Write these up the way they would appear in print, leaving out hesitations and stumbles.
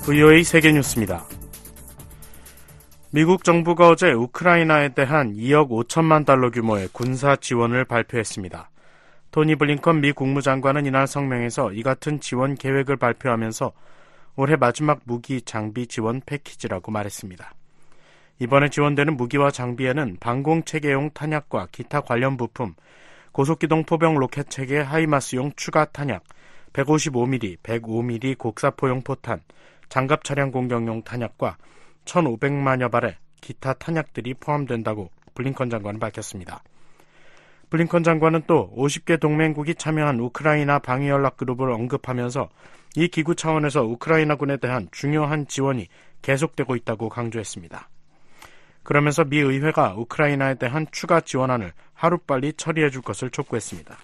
VOA 세계뉴스입니다. 미국 정부가 어제 우크라이나에 대한 2억 5천만 달러 규모의 군사 지원을 발표했습니다. 토니 블링컨 미 국무장관은 이날 성명에서 이 같은 지원 계획을 발표하면서 올해 마지막 무기 장비 지원 패키지라고 말했습니다. 이번에 지원되는 무기와 장비에는 방공체계용 탄약과 기타 관련 부품, 고속기동 포병 로켓체계 하이마스용 추가 탄약, 155mm, 105mm 곡사포용 포탄, 장갑 차량 공격용 탄약과 1,500만여 발의 기타 탄약들이 포함된다고 블링컨 장관은 밝혔습니다. 블링컨 장관은 또 50개 동맹국이 참여한 우크라이나 방위연락그룹을 언급하면서 이 기구 차원에서 우크라이나군에 대한 중요한 지원이 계속되고 있다고 강조했습니다. 그러면서 미 의회가 우크라이나에 대한 추가 지원안을 하루빨리 처리해 줄 것을 촉구했습니다.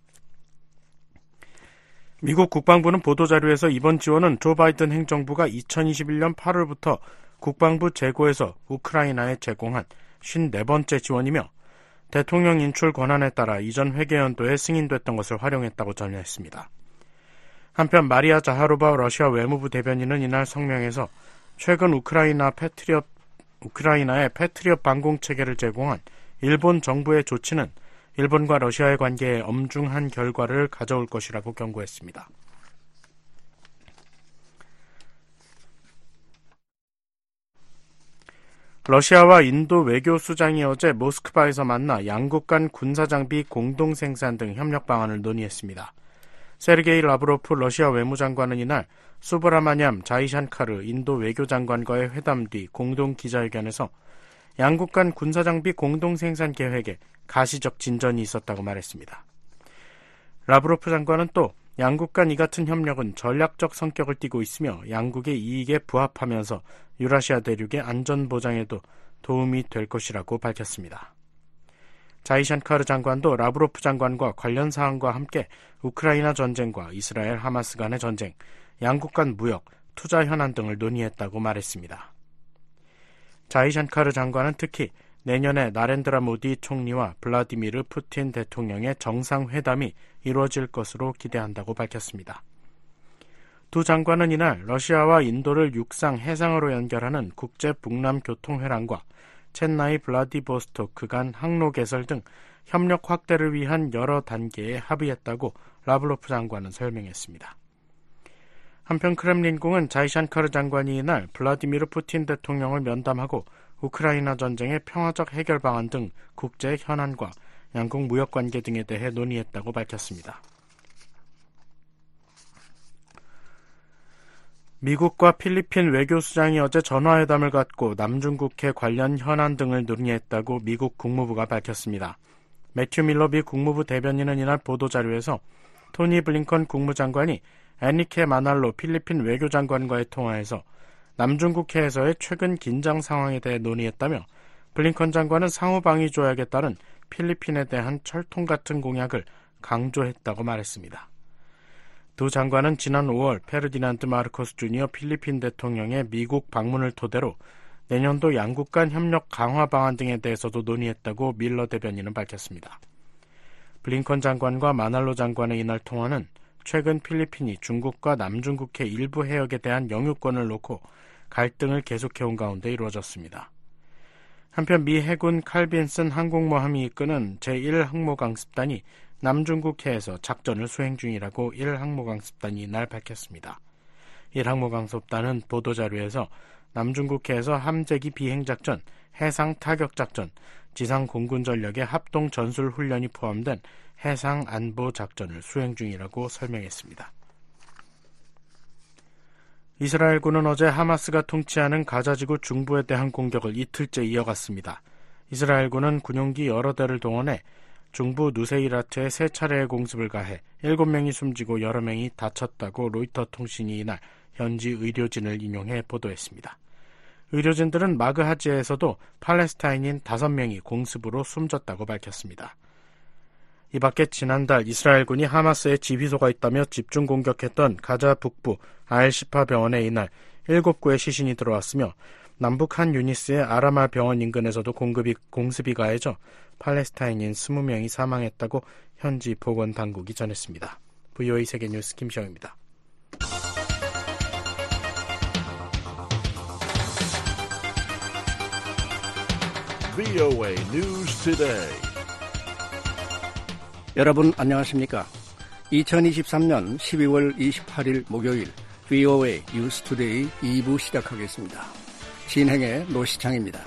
미국 국방부는 보도자료에서 이번 지원은 조 바이든 행정부가 2021년 8월부터 국방부 재고에서 우크라이나에 제공한 54번째 지원이며 대통령 인출 권한에 따라 이전 회계연도에 승인됐던 것을 활용했다고 전했습니다. 한편 마리아 자하로바 러시아 외무부 대변인은 이날 성명에서 최근 우크라이나에 패트리엇 방공체계를 제공한 일본 정부의 조치는 일본과 러시아의 관계에 엄중한 결과를 가져올 것이라고 경고했습니다. 러시아와 인도 외교수장이 어제 모스크바에서 만나 양국 간 군사장비 공동 생산 등 협력 방안을 논의했습니다. 세르게이 라브로프 러시아 외무장관은 이날 수브라마냠 자이샨카르 인도 외교장관과의 회담 뒤 공동 기자회견에서 양국 간 군사장비 공동 생산 계획에 가시적 진전이 있었다고 말했습니다. 라브로프 장관은 또 양국 간 이 같은 협력은 전략적 성격을 띠고 있으며 양국의 이익에 부합하면서 유라시아 대륙의 안전 보장에도 도움이 될 것이라고 밝혔습니다. 자이샨카르 장관도 라브로프 장관과 관련 사항과 함께 우크라이나 전쟁과 이스라엘 하마스 간의 전쟁, 양국 간 무역, 투자 현안 등을 논의했다고 말했습니다. 자이샨카르 장관은 특히 내년에 나렌드라 모디 총리와 블라디미르 푸틴 대통령의 정상회담이 이루어질 것으로 기대한다고 밝혔습니다. 두 장관은 이날 러시아와 인도를 육상, 해상으로 연결하는 국제 북남 교통회랑과 첸나이 블라디보스토크 간 항로 개설 등 협력 확대를 위한 여러 단계에 합의했다고 라브로프 장관은 설명했습니다. 한편 크렘린궁은 자이샨카르 장관이 이날 블라디미르 푸틴 대통령을 면담하고 우크라이나 전쟁의 평화적 해결 방안 등 국제 현안과 양국 무역 관계 등에 대해 논의했다고 밝혔습니다. 미국과 필리핀 외교수장이 어제 전화회담을 갖고 남중국해 관련 현안 등을 논의했다고 미국 국무부가 밝혔습니다. 매튜 밀러 미 국무부 대변인은 이날 보도자료에서 토니 블링컨 국무장관이 애니케 마날로 필리핀 외교장관과의 통화에서 남중국해에서의 최근 긴장 상황에 대해 논의했다며 블링컨 장관은 상호방위 조약에 따른 필리핀에 대한 철통 같은 공약을 강조했다고 말했습니다. 두 장관은 지난 5월 페르디난드 마르코스 주니어 필리핀 대통령의 미국 방문을 토대로 내년도 양국 간 협력 강화 방안 등에 대해서도 논의했다고 밀러 대변인은 밝혔습니다. 블링컨 장관과 마날로 장관의 이날 통화는 최근 필리핀이 중국과 남중국해 일부 해역에 대한 영유권을 놓고 갈등을 계속해온 가운데 이루어졌습니다. 한편 미 해군 칼빈슨 항공모함이 이끄는 제1항모강습단이 남중국해에서 작전을 수행 중이라고 1항모강습단이 이날 밝혔습니다. 1항모강습단은 보도자료에서 남중국해에서 함재기 비행작전, 해상 타격작전, 지상 공군 전력의 합동 전술 훈련이 포함된 해상 안보 작전을 수행 중이라고 설명했습니다. 이스라엘군은 어제 하마스가 통치하는 가자지구 중부에 대한 공격을 이틀째 이어갔습니다. 이스라엘군은 군용기 여러 대를 동원해 중부 누세이라트에 세 차례의 공습을 가해 7명이 숨지고 여러 명이 다쳤다고 로이터 통신이 이날 현지 의료진을 인용해 보도했습니다. 의료진들은 마그하지에서도 팔레스타인인 5명이 공습으로 숨졌다고 밝혔습니다. 이 밖에 지난달 이스라엘군이 하마스의 지휘소가 있다며 집중 공격했던 가자 북부 알시파 병원에 이날 7구의 시신이 들어왔으며 남북 한 유니스의 아라마 병원 인근에서도 공습이 가해져 팔레스타인인 20명이 사망했다고 현지 보건당국이 전했습니다. VOA 세계뉴스 김시영입니다. VOA News Today. 여러분 안녕하십니까? 2023년 12월 28일 목요일 VOA News Today 2부 시작하겠습니다. 진행의 노시창입니다.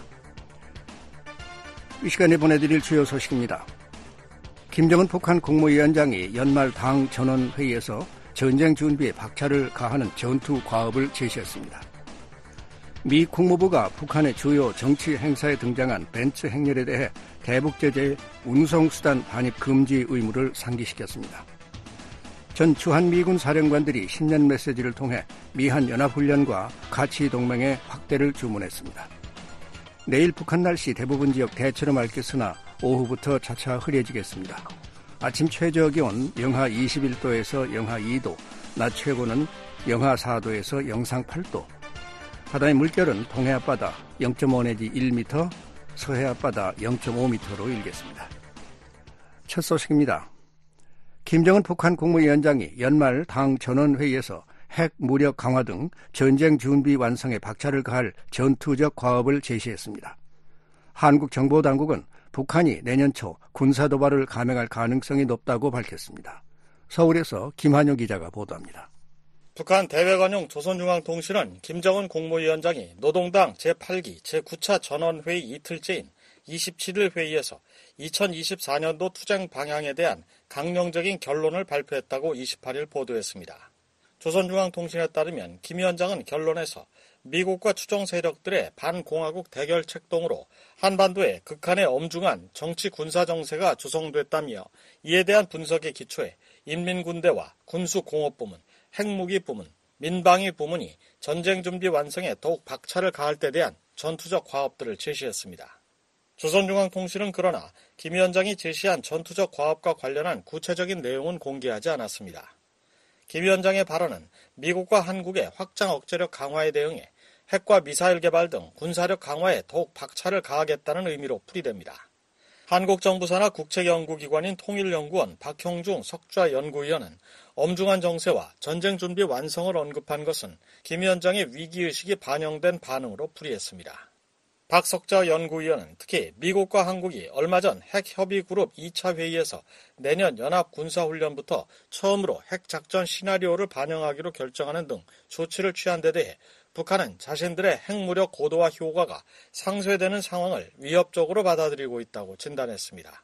이 시간에 보내드릴 주요 소식입니다. 김정은 북한 국무위원장이 연말 당 전원회의에서 전쟁 준비에 박차를 가하는 전투 과업을 제시했습니다. 미 국무부가 북한의 주요 정치 행사에 등장한 벤츠 행렬에 대해 대북제재 운송수단 반입 금지 의무를 상기시켰습니다. 전 주한미군 사령관들이 신년 메시지를 통해 미한 연합훈련과 가치동맹의 확대를 주문했습니다. 내일 북한 날씨 대부분 지역 대체로 맑겠으나 오후부터 차차 흐려지겠습니다. 아침 최저기온 영하 21도에서 영하 2도, 낮 최고는 영하 4도에서 영상 8도, 바다의 물결은 동해 앞바다 0.5 내지 1m, 서해 앞바다 0.5m로 일겠습니다. 첫 소식입니다. 김정은 북한 국무위원장이 연말 당 전원회의에서 핵 무력 강화 등 전쟁 준비 완성에 박차를 가할 전투적 과업을 제시했습니다. 한국 정보당국은 북한이 내년 초 군사도발을 감행할 가능성이 높다고 밝혔습니다. 서울에서 김한용 기자가 보도합니다. 북한 대외관용 조선중앙통신은 김정은 국무위원장이 노동당 제8기 제9차 전원회의 이틀째인 27일 회의에서 2024년도 투쟁 방향에 대한 강령적인 결론을 발표했다고 28일 보도했습니다. 조선중앙통신에 따르면 김 위원장은 결론에서 미국과 추종 세력들의 반공화국 대결 책동으로 한반도에 극한의 엄중한 정치 군사 정세가 조성됐다며 이에 대한 분석에 기초해 인민군대와 군수공업부문, 핵무기 부문, 민방위 부문이 전쟁 준비 완성에 더욱 박차를 가할 때 대한 전투적 과업들을 제시했습니다. 조선중앙통신은 그러나 김 위원장이 제시한 전투적 과업과 관련한 구체적인 내용은 공개하지 않았습니다. 김 위원장의 발언은 미국과 한국의 확장 억제력 강화에 대응해 핵과 미사일 개발 등 군사력 강화에 더욱 박차를 가하겠다는 의미로 풀이됩니다. 한국정부 산하 국책연구기관인 통일연구원 박형중 석좌 연구위원은 엄중한 정세와 전쟁 준비 완성을 언급한 것은 김 위원장의 위기의식이 반영된 반응으로 풀이했습니다. 박 석좌 연구위원은 특히 미국과 한국이 얼마 전 핵협의그룹 2차 회의에서 내년 연합군사훈련부터 처음으로 핵작전 시나리오를 반영하기로 결정하는 등 조치를 취한 데 대해 북한은 자신들의 핵무력 고도화 효과가 상쇄되는 상황을 위협적으로 받아들이고 있다고 진단했습니다.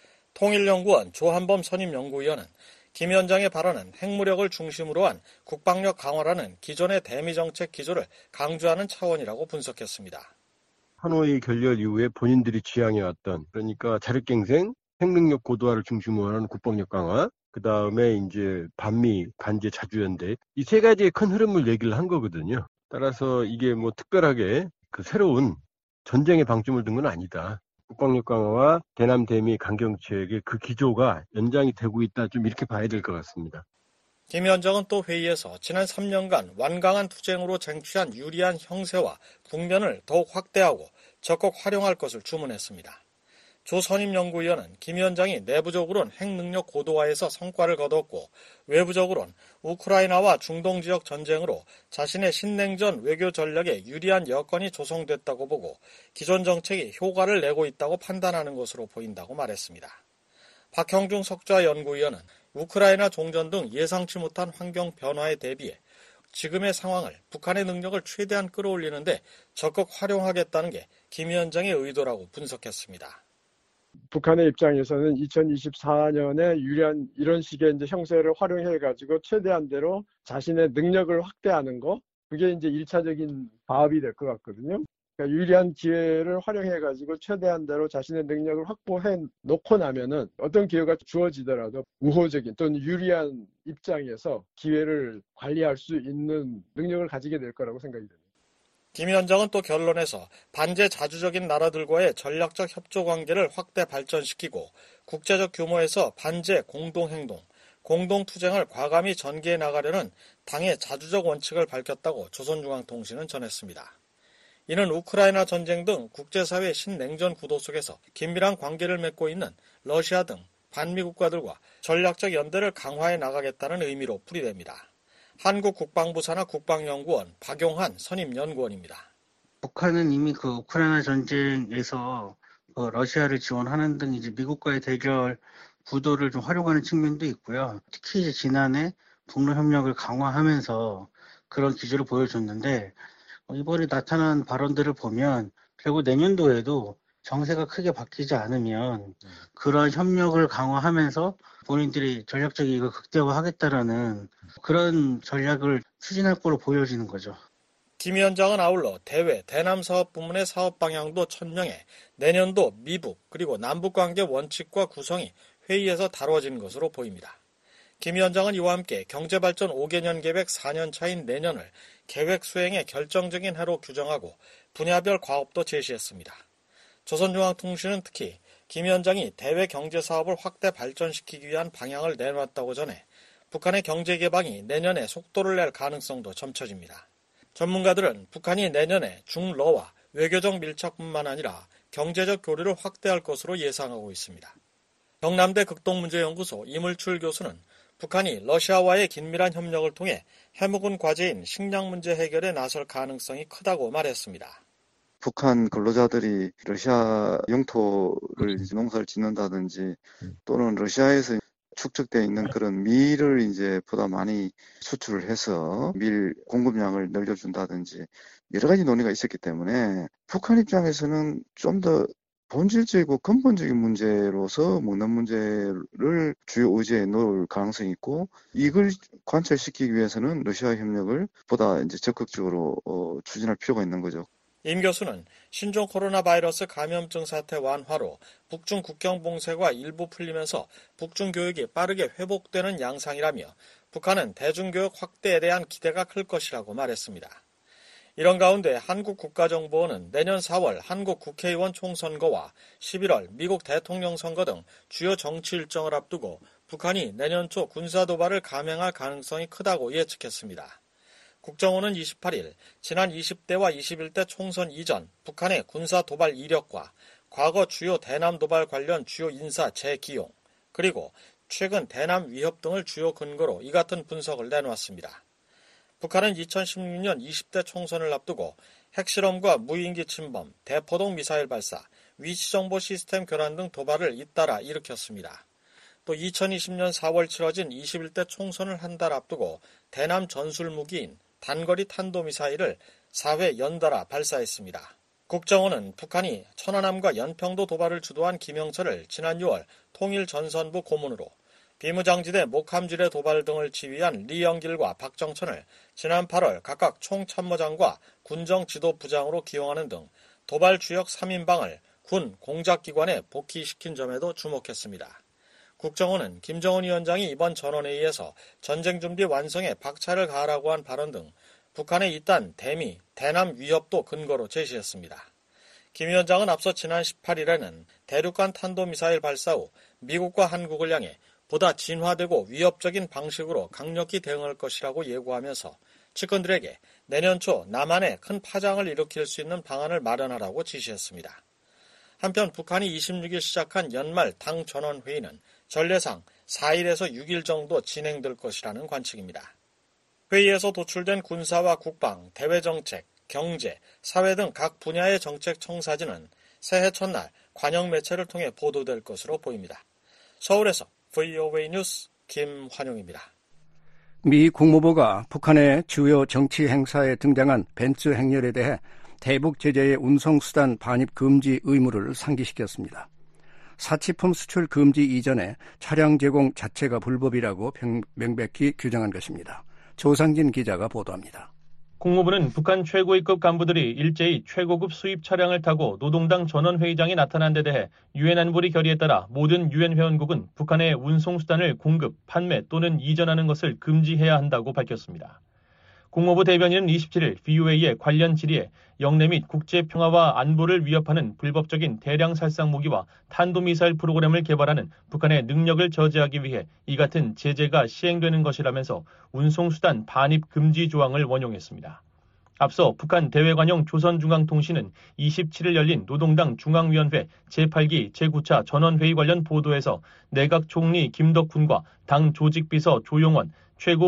통일연구원 조한범 선임연구위원은 김 위원장의 발언은 핵무력을 중심으로 한 국방력 강화라는 기존의 대미정책 기조를 강조하는 차원이라고 분석했습니다. 하노이 결렬 이후에 본인들이 지향해왔던, 그러니까 자력갱생, 핵능력 고도화를 중심으로 하는 국방력 강화, 그 다음에 이제 반미, 반제 자주연대, 이 세 가지의 큰 흐름을 얘기를 한 거거든요. 따라서 이게 뭐 특별하게 그 새로운 전쟁의 방점을 둔 건 아니다. 국방력 강화와 대남 대미 강경책의 그 기조가 연장이 되고 있다. 좀 이렇게 봐야 될 것 같습니다. 김 위원장은 또 회의에서 지난 3년간 완강한 투쟁으로 쟁취한 유리한 형세와 국면을 더욱 확대하고 적극 활용할 것을 주문했습니다. 조 선임연구위원은 김 위원장이 내부적으로는 핵능력 고도화에서 성과를 거뒀고 외부적으로는 우크라이나와 중동 지역 전쟁으로 자신의 신냉전 외교 전략에 유리한 여건이 조성됐다고 보고 기존 정책이 효과를 내고 있다고 판단하는 것으로 보인다고 말했습니다. 박형중 석좌 연구위원은 우크라이나 종전 등 예상치 못한 환경 변화에 대비해 지금의 상황을 북한의 능력을 최대한 끌어올리는데 적극 활용하겠다는 게 김 위원장의 의도라고 분석했습니다. 북한의 입장에서는 2024년에 유리한 이런 식의 이제 형세를 활용해가지고 최대한대로 자신의 능력을 확대하는 거, 그게 이제 1차적인 과업이 될 것 같거든요. 그러니까 유리한 기회를 활용해가지고 최대한대로 자신의 능력을 확보해 놓고 나면은 어떤 기회가 주어지더라도 우호적인 또는 유리한 입장에서 기회를 관리할 수 있는 능력을 가지게 될 거라고 생각이 됩니다. 김 위원장은 또 결론에서 반제 자주적인 나라들과의 전략적 협조 관계를 확대 발전시키고 국제적 규모에서 반제 공동행동, 공동투쟁을 과감히 전개해 나가려는 당의 자주적 원칙을 밝혔다고 조선중앙통신은 전했습니다. 이는 우크라이나 전쟁 등 국제사회 신냉전 구도 속에서 긴밀한 관계를 맺고 있는 러시아 등 반미 국가들과 전략적 연대를 강화해 나가겠다는 의미로 풀이됩니다. 한국국방부 산하 국방연구원 박용한 선임연구원입니다. 북한은 이미 그 우크라이나 전쟁에서 러시아를 지원하는 등 이제 미국과의 대결 구도를 좀 활용하는 측면도 있고요. 특히 이제 지난해 북러 협력을 강화하면서 그런 기조를 보여줬는데 이번에 나타난 발언들을 보면 결국 내년도에도 정세가 크게 바뀌지 않으면 그런 협력을 강화하면서 본인들이 전략적 이익을 극대화하겠다라는 그런 전략을 추진할 거로 보여지는 거죠. 김 위원장은 아울러 대외 대남 사업 부문의 사업 방향도 천명해 내년도 미북 그리고 남북 관계 원칙과 구성이 회의에서 다뤄진 것으로 보입니다. 김 위원장은 이와 함께 경제발전 5개년 계획 4년 차인 내년을 계획 수행의 결정적인 해로 규정하고 분야별 과업도 제시했습니다. 조선중앙통신은 특히 김 위원장이 대외 경제사업을 확대 발전시키기 위한 방향을 내놨다고 전해 북한의 경제 개방이 내년에 속도를 낼 가능성도 점쳐집니다. 전문가들은 북한이 내년에 중러와 외교적 밀착뿐만 아니라 경제적 교류를 확대할 것으로 예상하고 있습니다. 경남대 극동문제연구소 이물출 교수는 북한이 러시아와의 긴밀한 협력을 통해 해묵은 과제인 식량 문제 해결에 나설 가능성이 크다고 말했습니다. 북한 근로자들이 러시아 영토를 이제 농사를 짓는다든지 또는 러시아에서 축적되어 있는 그런 밀을 이제 보다 많이 수출을 해서 밀 공급량을 늘려준다든지 여러 가지 논의가 있었기 때문에 북한 입장에서는 좀 더 본질적이고 근본적인 문제로서 먹는 문제를 주요 의제에 놓을 가능성이 있고 이걸 관철시키기 위해서는 러시아 협력을 보다 이제 적극적으로 추진할 필요가 있는 거죠. 임 교수는 신종 코로나 바이러스 감염증 사태 완화로 북중 국경 봉쇄가 일부 풀리면서 북중 교역이 빠르게 회복되는 양상이라며 북한은 대중교역 확대에 대한 기대가 클 것이라고 말했습니다. 이런 가운데 한국국가정보원은 내년 4월 한국 국회의원 총선거와 11월 미국 대통령 선거 등 주요 정치 일정을 앞두고 북한이 내년 초 군사도발을 감행할 가능성이 크다고 예측했습니다. 국정원은 28일 지난 20대와 21대 총선 이전 북한의 군사도발 이력과 과거 주요 대남 도발 관련 주요 인사 재기용 그리고 최근 대남 위협 등을 주요 근거로 이 같은 분석을 내놓았습니다. 북한은 2016년 20대 총선을 앞두고 핵실험과 무인기 침범, 대포동 미사일 발사, 위치정보 시스템 교란 등 도발을 잇따라 일으켰습니다. 또 2020년 4월 치러진 21대 총선을 한 달 앞두고 대남 전술무기인 단거리 탄도미사일을 4회 연달아 발사했습니다. 국정원은 북한이 천안함과 연평도 도발을 주도한 김영철을 지난 6월 통일전선부 고문으로 비무장지대 목함지대 도발 등을 지휘한 리영길과 박정천을 지난 8월 각각 총참모장과 군정지도부장으로 기용하는 등 도발 주역 3인방을 군 공작기관에 복귀시킨 점에도 주목했습니다. 국정원은 김정은 위원장이 이번 전원회의에서 전쟁준비 완성에 박차를 가하라고 한 발언 등 북한의 이딴 대미, 대남 위협도 근거로 제시했습니다. 김 위원장은 앞서 지난 18일에는 대륙간 탄도미사일 발사 후 미국과 한국을 향해 보다 진화되고 위협적인 방식으로 강력히 대응할 것이라고 예고하면서 측근들에게 내년 초 남한에 큰 파장을 일으킬 수 있는 방안을 마련하라고 지시했습니다. 한편 북한이 26일 시작한 연말 당 전원회의는 전례상 4일에서 6일 정도 진행될 것이라는 관측입니다. 회의에서 도출된 군사와 국방, 대외정책, 경제, 사회 등 각 분야의 정책 청사진은 새해 첫날 관영 매체를 통해 보도될 것으로 보입니다. 서울에서 VOA 뉴스 김환용입니다. 미 국무부가 북한의 주요 정치 행사에 등장한 벤츠 행렬에 대해 대북 제재의 운송수단 반입 금지 의무를 상기시켰습니다. 사치품 수출 금지 이전에 차량 제공 자체가 불법이라고 명백히 규정한 것입니다. 조상진 기자가 보도합니다. 국무부는 북한 최고위급 간부들이 일제히 최고급 수입 차량을 타고 노동당 전원회의장에 나타난 데 대해 유엔 안보리 결의에 따라 모든 유엔 회원국은 북한의 운송수단을 공급, 판매 또는 이전하는 것을 금지해야 한다고 밝혔습니다. 국무부 대변인은 27일 VOA의 관련 질의에 영내 및 국제평화와 안보를 위협하는 불법적인 대량 살상 무기와 탄도미사일 프로그램을 개발하는 북한의 능력을 저지하기 위해 이 같은 제재가 시행되는 것이라면서 운송수단 반입 금지 조항을 원용했습니다. 앞서 북한 대외관용 조선중앙통신은 27일 열린 노동당 중앙위원회 제8기 제9차 전원회의 관련 보도에서 내각 총리 김덕훈과 당 조직비서 조용원,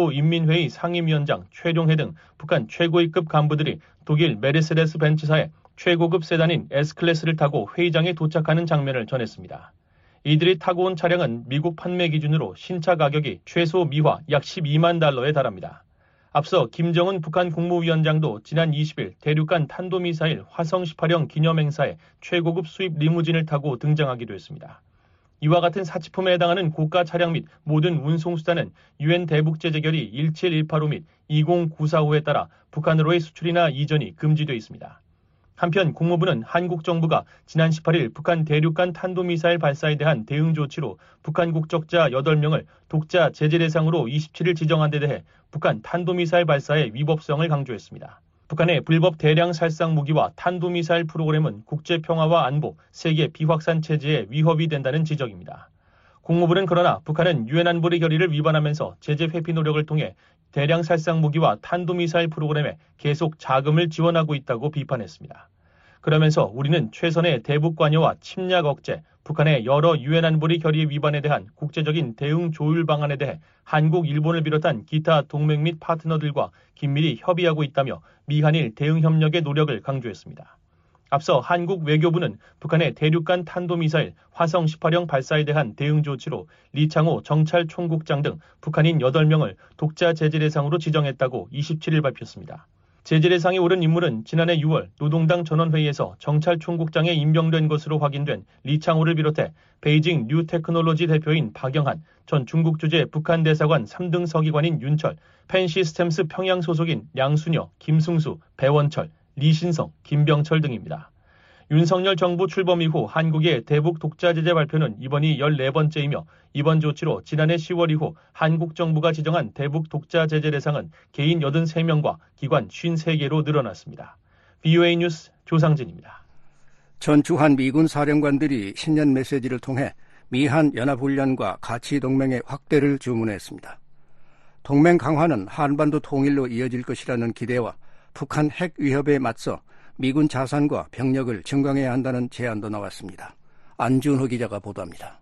최고인민회의 상임위원장 최룡해 등 북한 최고위급 간부들이 독일 메르세데스 벤츠사에 최고급 세단인 S클래스를 타고 회의장에 도착하는 장면을 전했습니다. 이들이 타고 온 차량은 미국 판매 기준으로 신차 가격이 최소 미화 약 12만 달러에 달합니다. 앞서 김정은 북한 국무위원장도 지난 20일 대륙간 탄도미사일 화성 18형 기념행사에 최고급 수입 리무진을 타고 등장하기도 했습니다. 이와 같은 사치품에 해당하는 고가 차량 및 모든 운송수단은 유엔 대북제재결의 17185 및 20945에 따라 북한으로의 수출이나 이전이 금지되어 있습니다. 한편 국무부는 한국 정부가 지난 18일 북한 대륙간 탄도미사일 발사에 대한 대응 조치로 북한 국적자 8명을 독자 제재 대상으로 27일 지정한 데 대해 북한 탄도미사일 발사의 위법성을 강조했습니다. 북한의 불법 대량 살상 무기와 탄도미사일 프로그램은 국제평화와 안보, 세계 비확산 체제에 위협이 된다는 지적입니다. 국무부는 그러나 북한은 유엔 안보리 결의를 위반하면서 제재 회피 노력을 통해 대량 살상 무기와 탄도미사일 프로그램에 계속 자금을 지원하고 있다고 비판했습니다. 그러면서 우리는 최선의 대북 관여와 침략 억제, 북한의 여러 유엔 안보리 결의 위반에 대한 국제적인 대응 조율 방안에 대해 한국, 일본을 비롯한 기타 동맹 및 파트너들과 긴밀히 협의하고 있다며 미한일 대응 협력의 노력을 강조했습니다. 앞서 한국 외교부는 북한의 대륙간 탄도미사일 화성 18형 발사에 대한 대응 조치로 리창호 정찰총국장 등 북한인 8명을 독자 제재 대상으로 지정했다고 27일 발표했습니다. 제재 대상에 오른 인물은 지난해 6월 노동당 전원회의에서 정찰총국장에 임명된 것으로 확인된 리창호를 비롯해 베이징 뉴테크놀로지 대표인 박영한, 전 중국 주재 북한 대사관 3등 서기관인 윤철, 펜시스템스 평양 소속인 양순여, 김승수, 배원철, 리신성, 김병철 등입니다. 윤석열 정부 출범 이후 한국의 대북 독자 제재 발표는 이번이 14번째이며 이번 조치로 지난해 10월 이후 한국 정부가 지정한 대북 독자 제재 대상은 개인 83명과 기관 53개로 늘어났습니다. VOA 뉴스 조상진입니다. 전주한 미군 사령관들이 신년 메시지를 통해 미한 연합훈련과 가치동맹의 확대를 주문했습니다. 동맹 강화는 한반도 통일로 이어질 것이라는 기대와 북한 핵 위협에 맞서 미군 자산과 병력을 증강해야 한다는 제안도 나왔습니다. 안준호 기자가 보도합니다.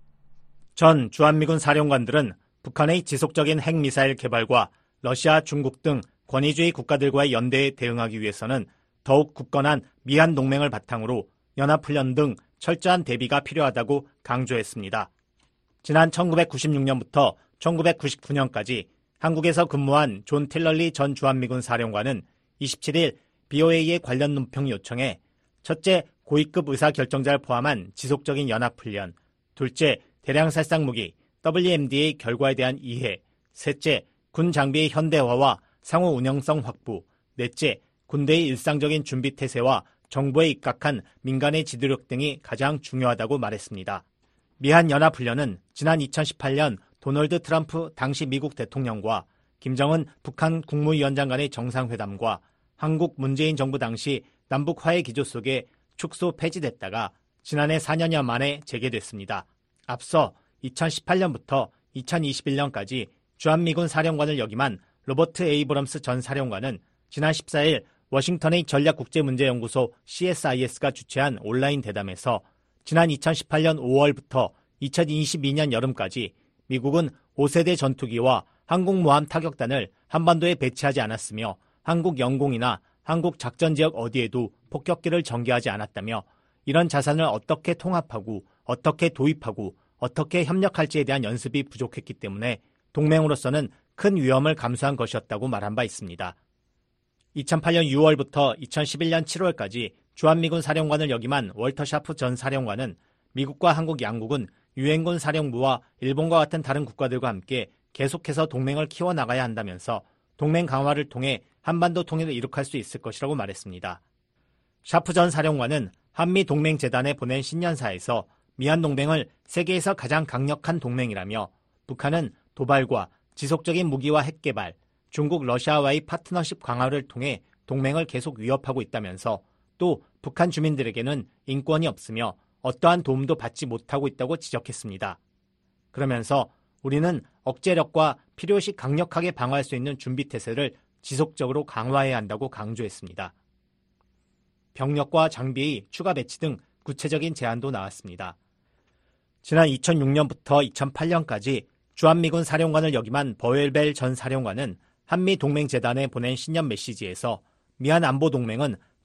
전 주한미군 사령관들은 북한의 지속적인 핵미사일 개발과 러시아, 중국 등 권위주의 국가들과의 연대에 대응하기 위해서는 더욱 굳건한 미한 동맹을 바탕으로 연합훈련 등 철저한 대비가 필요하다고 강조했습니다. 지난 1996년부터 1999년까지 한국에서 근무한 존 틸럴리 전 주한미군 사령관은 27일 BOA의 관련 논평 요청에 첫째, 고위급 의사결정자를 포함한 지속적인 연합훈련, 둘째, 대량살상무기 WMD의 결과에 대한 이해, 셋째, 군 장비의 현대화와 상호 운영성 확보, 넷째, 군대의 일상적인 준비 태세와 정부에 입각한 민간의 지도력 등이 가장 중요하다고 말했습니다. 미한 연합훈련은 지난 2018년 도널드 트럼프 당시 미국 대통령과 김정은 북한 국무위원장 간의 정상회담과 한국 문재인 정부 당시 남북 화해 기조 속에 축소 폐지됐다가 지난해 4년여 만에 재개됐습니다. 앞서 2018년부터 2021년까지 주한미군 사령관을 역임한 로버트 에이브럼스 전 사령관은 지난 14일 워싱턴의 전략국제문제연구소 CSIS가 주최한 온라인 대담에서 지난 2018년 5월부터 2022년 여름까지 미국은 5세대 전투기와 항공모함 타격단을 한반도에 배치하지 않았으며 한국 영공이나 한국 작전지역 어디에도 폭격기를 전개하지 않았다며 이런 자산을 어떻게 통합하고 어떻게 도입하고 어떻게 협력할지에 대한 연습이 부족했기 때문에 동맹으로서는 큰 위험을 감수한 것이었다고 말한 바 있습니다. 2008년 6월부터 2011년 7월까지 주한미군 사령관을 역임한 월터 샤프 전 사령관은 미국과 한국 양국은 유엔군 사령부와 일본과 같은 다른 국가들과 함께 계속해서 동맹을 키워나가야 한다면서 동맹 강화를 통해 한반도 통일을 이룩할 수 있을 것이라고 말했습니다. 샤프 전 사령관은 한미동맹재단에 보낸 신년사에서 미한동맹을 세계에서 가장 강력한 동맹이라며 북한은 도발과 지속적인 무기와 핵개발, 중국, 러시아와의 파트너십 강화를 통해 동맹을 계속 위협하고 있다면서 또 북한 주민들에게는 인권이 없으며 어떠한 도움도 받지 못하고 있다고 지적했습니다. 그러면서 우리는 억제력과 필요시 강력하게 방어할 수 있는 준비태세를 지속적으로 강화해야 한다고 강조했습니다. 병력과 장비의 추가 배치 등 구체적인 제안도 나왔습니다. 지난 2006년부터 2008년까지 주한미군 사령관을 역임한 버웰벨 전 사령관은 한미동맹재단에 보낸 신년 메시지에서 미한 안보동맹은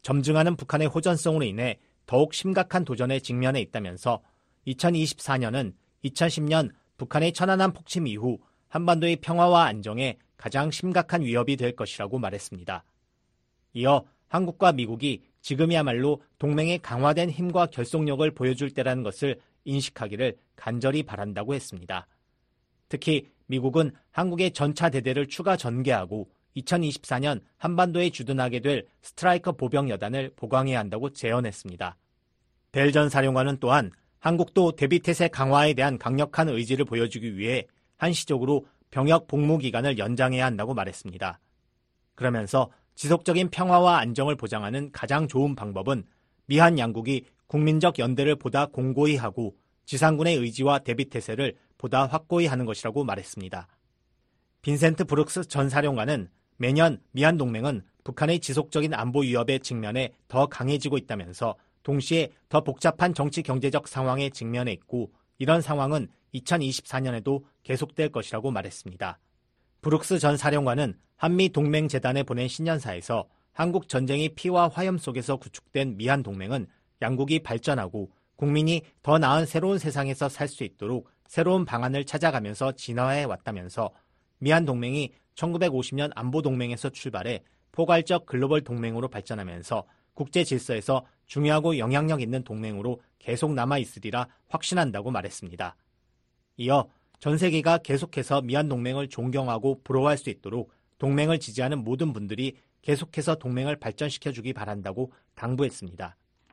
점증하는 북한의 호전성으로 인해 더욱 심각한 도전에 직면해 있다면서 2024년은 2010년 북한의 천안함 폭침 이후 한반도의 평화와 안정에 가장 심각한 위협이 될 것이라고 말했습니다. 이어 한국과 미국이 지금이야말로 동맹의 강화된 힘과 결속력을 보여줄 때라는 것을 인식하기를 간절히 바란다고 했습니다. 특히 미국은 한국의 전차대대를 추가 전개하고 2024년 한반도에 주둔하게 될 스트라이커 보병 여단을 보강해야 한다고 제언했습니다. 벨 전 사령관은 또한 한국도 대비태세 강화에 대한 강력한 의지를 보여주기 위해 한시적으로 병역 복무 기간을 연장해야 한다고 말했습니다. 그러면서 지속적인 평화와 안정을 보장하는 가장 좋은 방법은 미한 양국이 국민적 연대를 보다 공고히 하고 지상군의 의지와 대비태세를 보다 확고히 하는 것이라고 말했습니다. 빈센트 브룩스 전 사령관은 매년 미한 동맹은 북한의 지속적인 안보 위협에 직면해 더 강해지고 있다면서 동시에 더 복잡한 정치 경제적 상황에 직면해 있고 이런 상황은 2024년에도 계속될 것이라고 말했습니다. 브룩스 전 사령관은 한미동맹재단에 보낸 신년사에서 한국 전쟁의 피와 화염 속에서 구축된 미한 동맹은 양국이 발전하고 국민이 더 나은 새로운 세상에서 살 수 있도록 새로운 방안을 찾아가면서 진화해 왔다면서 미한 동맹이 1950년 안보동맹에서 출발해 포괄적 글로벌 동맹으로 발전하면서 국제 질서에서 중요하고 영향력 있는 동맹으로 계속 남아있으리라 확신한다고 말했습니다. 이어 전 세계가 계속해서 미한 동맹을 존경하고 부러워할 수 있도록 동맹을 지지하는 모든 분들이 계속해서 동맹을 발전시켜주기 바란다고 당부했습니다.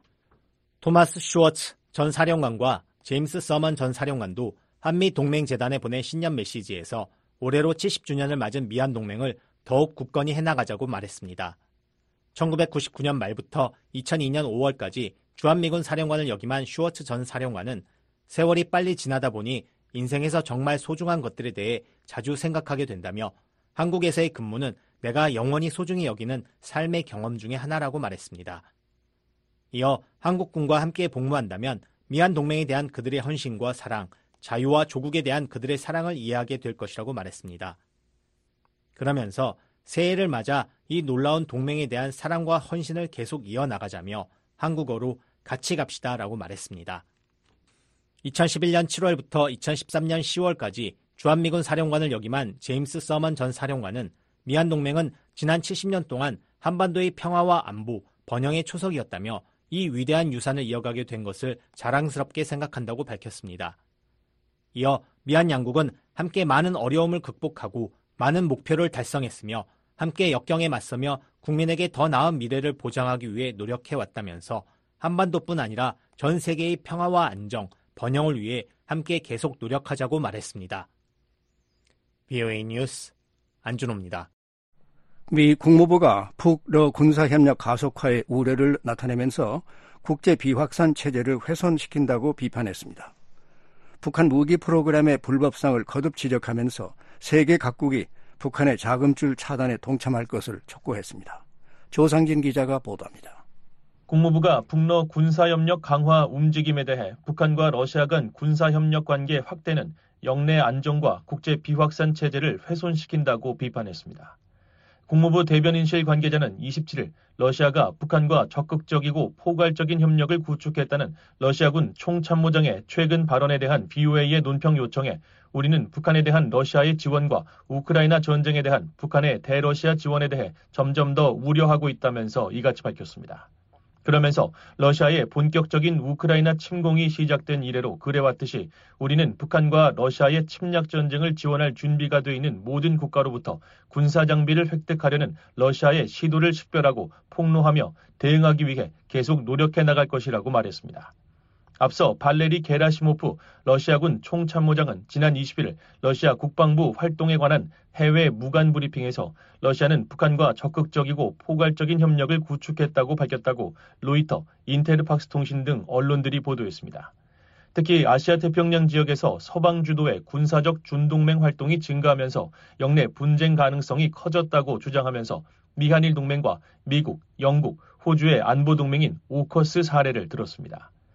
토마스 슈워츠 전 사령관과 제임스 서먼 전 사령관도 한미동맹재단에 보낸 신년 메시지에서 올해로 70주년을 맞은 미한 동맹을 더욱 굳건히 해나가자고 말했습니다. 1999년 말부터 2002년 5월까지 주한미군 사령관을 역임한 슈워츠 전 사령관은 세월이 빨리 지나다 보니 인생에서 정말 소중한 것들에 대해 자주 생각하게 된다며 한국에서의 근무는 내가 영원히 소중히 여기는 삶의 경험 중에 하나라고 말했습니다. 이어 한국군과 함께 복무한다면 미한 동맹에 대한 그들의 헌신과 사랑, 자유와 조국에 대한 그들의 사랑을 이해하게 될 것이라고 말했습니다. 그러면서 새해를 맞아 이 놀라운 동맹에 대한 사랑과 헌신을 계속 이어나가자며 한국어로 같이 갑시다라고 말했습니다. 2011년 7월부터 2013년 10월까지 주한미군 사령관을 역임한 제임스 서먼 전 사령관은 미한 동맹은 지난 70년 동안 한반도의 평화와 안보, 번영의 초석이었다며 이 위대한 유산을 이어가게 된 것을 자랑스럽게 생각한다고 밝혔습니다. 이어 미한 양국은 함께 많은 어려움을 극복하고 많은 목표를 달성했으며 함께 역경에 맞서며 국민에게 더 나은 미래를 보장하기 위해 노력해왔다면서 한반도뿐 아니라 전 세계의 평화와 안정, 번영을 위해 함께 계속 노력하자고 말했습니다. VOA 뉴스 안준호입니다. 미 국무부가 북러 군사협력 가속화의 우려를 나타내면서 국제 비확산 체제를 훼손시킨다고 비판했습니다. 북한 무기 프로그램의 불법성을 거듭 지적하면서 세계 각국이 북한의 자금줄 차단에 동참할 것을 촉구했습니다. 조상진 기자가 보도합니다. 국무부가 북러 군사협력 강화 움직임에 대해 북한과 러시아 간 군사협력 관계 확대는 영내 안정과 국제 비확산 체제를 훼손시킨다고 비판했습니다. 국무부 대변인실 관계자는 27일 러시아가 북한과 적극적이고 포괄적인 협력을 구축했다는 러시아군 총참모장의 최근 발언에 대한 BOA의 논평 요청에 우리는 북한에 대한 러시아의 지원과 우크라이나 전쟁에 대한 북한의 대러시아 지원에 대해 점점 더 우려하고 있다면서 이같이 밝혔습니다. 그러면서 러시아의 본격적인 우크라이나 침공이 시작된 이래로 그래왔듯이 우리는 북한과 러시아의 침략 전쟁을 지원할 준비가 돼 있는 모든 국가로부터 군사 장비를 획득하려는 러시아의 시도를 식별하고 폭로하며 대응하기 위해 계속 노력해 나갈 것이라고 말했습니다. 앞서 발레리 게라시모프 러시아군 총참모장은 지난 20일 러시아 국방부 활동에 관한 해외 무관 브리핑에서 러시아는 북한과 적극적이고 포괄적인 협력을 구축했다고 밝혔다고 로이터, 인테르팍스 통신 등 언론들이 보도했습니다. 특히 아시아 태평양 지역에서 서방 주도의 군사적 준동맹 활동이 증가하면서 영내 분쟁 가능성이 커졌다고 주장하면서 미한일 동맹과 미국, 영국, 호주의 안보 동맹인 오커스 사례를 들었습니다.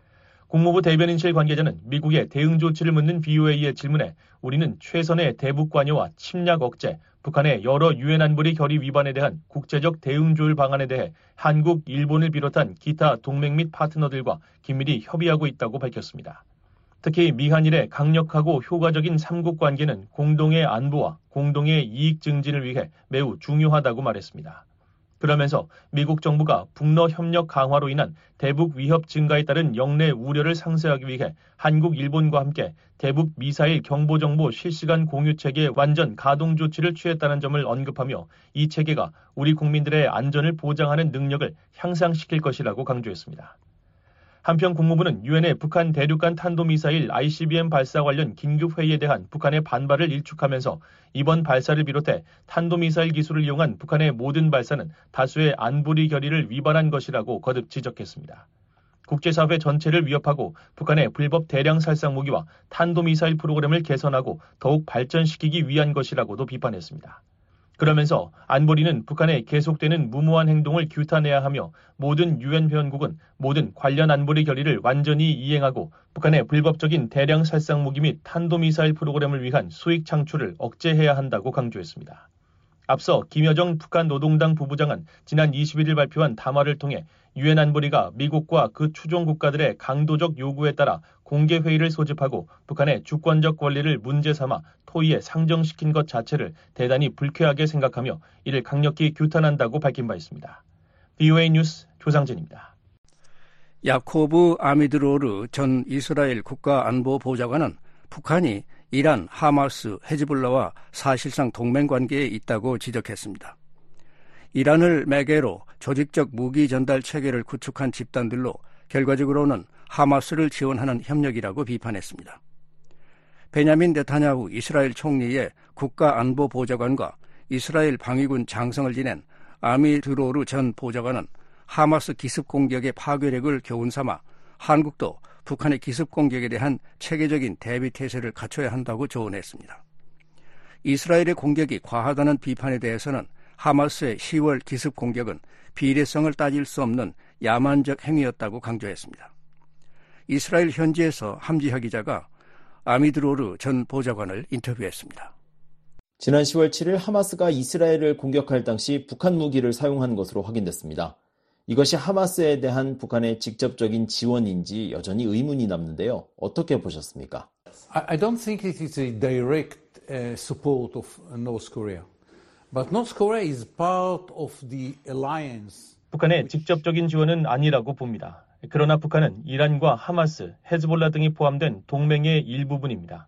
국무부 대변인실 관계자는 미국의 대응 조치를 묻는 VOA의 질문에 우리는 최선의 대북 관여와 침략 억제, 북한의 여러 유엔 안보리 결의 위반에 대한 국제적 대응 조율 방안에 대해 한국, 일본을 비롯한 기타 동맹 및 파트너들과 긴밀히 협의하고 있다고 밝혔습니다. 특히 미한일의 강력하고 효과적인 삼국 관계는 공동의 안보와 공동의 이익 증진을 위해 매우 중요하다고 말했습니다. 그러면서 미국 정부가 북러 협력 강화로 인한 대북 위협 증가에 따른 영내 우려를 상쇄하기 위해 한국, 일본과 함께 대북 미사일 경보정보 실시간 공유 체계 완전 가동 조치를 취했다는 점을 언급하며 이 체계가 우리 국민들의 안전을 보장하는 능력을 향상시킬 것이라고 강조했습니다. 한편 국무부는 유엔의 북한 대륙간 탄도미사일 ICBM 발사 관련 긴급회의에 대한 북한의 반발을 일축하면서 이번 발사를 비롯해 탄도미사일 기술을 이용한 북한의 모든 발사는 다수의 안보리 결의를 위반한 것이라고 거듭 지적했습니다. 국제사회 전체를 위협하고 북한의 불법 대량 살상 무기와 탄도미사일 프로그램을 개선하고 더욱 발전시키기 위한 것이라고도 비판했습니다. 그러면서 안보리는 북한의 계속되는 무모한 행동을 규탄해야 하며 모든 유엔 회원국은 모든 관련 안보리 결의를 완전히 이행하고 북한의 불법적인 대량 살상 무기 및 탄도미사일 프로그램을 위한 수익 창출을 억제해야 한다고 강조했습니다. 앞서 김여정 북한 노동당 부부장은 지난 21일 발표한 담화를 통해 유엔 안보리가 미국과 그 추종 국가들의 강도적 요구에 따라 공개회의를 소집하고 북한의 주권적 권리를 문제 삼아 토의에 상정시킨 것 자체를 대단히 불쾌하게 생각하며 이를 강력히 규탄한다고 밝힌 바 있습니다. VOA 뉴스 조상진입니다. 야코브 아미드로르 전 이스라엘 국가안보보좌관은 북한이 이란, 하마스, 헤즈볼라와 사실상 동맹관계에 있다고 지적했습니다. 이란을 매개로 조직적 무기 전달 체계를 구축한 집단들로 결과적으로는 하마스를 지원하는 협력이라고 비판했습니다. 베냐민 네타냐후 이스라엘 총리의 국가안보보좌관과 이스라엘 방위군 장성을 지낸 아미드로르 전 보좌관은 하마스 기습 공격의 파괴력을 교훈삼아 한국도 북한의 기습 공격에 대한 체계적인 대비 태세를 갖춰야 한다고 조언했습니다. 이스라엘의 공격이 과하다는 비판에 대해서는 하마스의 10월 기습 공격은 비례성을 따질 수 없는 야만적 행위였다고 강조했습니다. 이스라엘 현지에서 함지하 기자가 아미드로르 전 보좌관을 인터뷰했습니다. 지난 10월 7일 하마스가 이스라엘을 공격할 당시 북한 무기를 사용한 것으로 확인됐습니다. 이것이 하마스에 대한 북한의 직접적인 지원인지 여전히 의문이 남는데요. 어떻게 보셨습니까? I don't think it is a direct support of North Korea. But North Korea is part of the alliance. 북한의 직접적인 지원은 아니라고 봅니다. 그러나 북한은 이란과 하마스, 헤즈볼라 등이 포함된 동맹의 일부분입니다.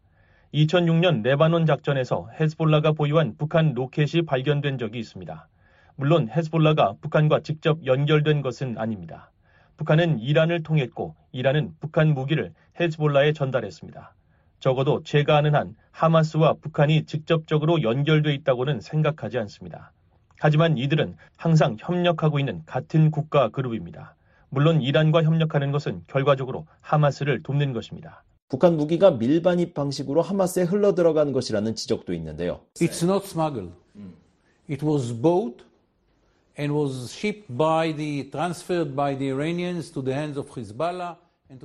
2006년 레바논 작전에서 헤즈볼라가 보유한 북한 로켓이 발견된 적이 있습니다. 물론 헤즈볼라가 북한과 직접 연결된 것은 아닙니다. 북한은 이란을 통했고 이란은 북한 무기를 헤즈볼라에 전달했습니다. 적어도 제가 아는 한 하마스와 북한이 직접적으로 연결돼 있다고는 생각하지 않습니다. 하지만 이들은 항상 협력하고 있는 같은 국가 그룹입니다. 물론 이란과 협력하는 것은 결과적으로 하마스를 돕는 것입니다. 북한 무기가 밀반입 방식으로 하마스에 흘러들어간 것이라는 지적도 있는데요. It's not smuggled. It was bought and was shipped transferred by the Iranians to the hands of Hezbollah.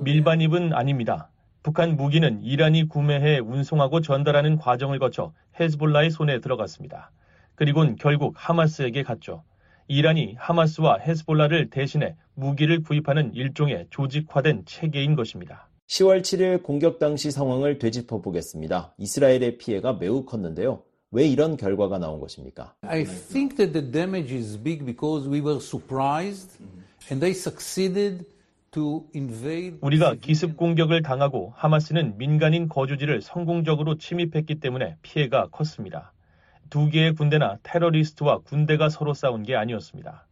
밀반입은 아닙니다. 북한 무기는 이란이 구매해 운송하고 전달하는 과정을 거쳐 헤즈볼라의 손에 들어갔습니다. 그리고는 결국 하마스에게 갔죠. 이란이 하마스와 헤즈볼라를 대신해 무기를 구입하는 일종의 조직화된 체계인 것입니다. 10월 7일 공격 당시 상황을 되짚어 보겠습니다. 이스라엘의 피해가 매우 컸는데요. 왜 이런 결과가 나온 것입니까? I think that the damage is big because we were surprised and they succeeded to invade. 우리가 기습 공격을 당하고 하마스는 민간인 거주지를 성공적으로 침입했기 때문에 피해가 컸습니다. 두 개의 군대나 테러리스트와 군대가 서로 싸운 게 아니었습니다.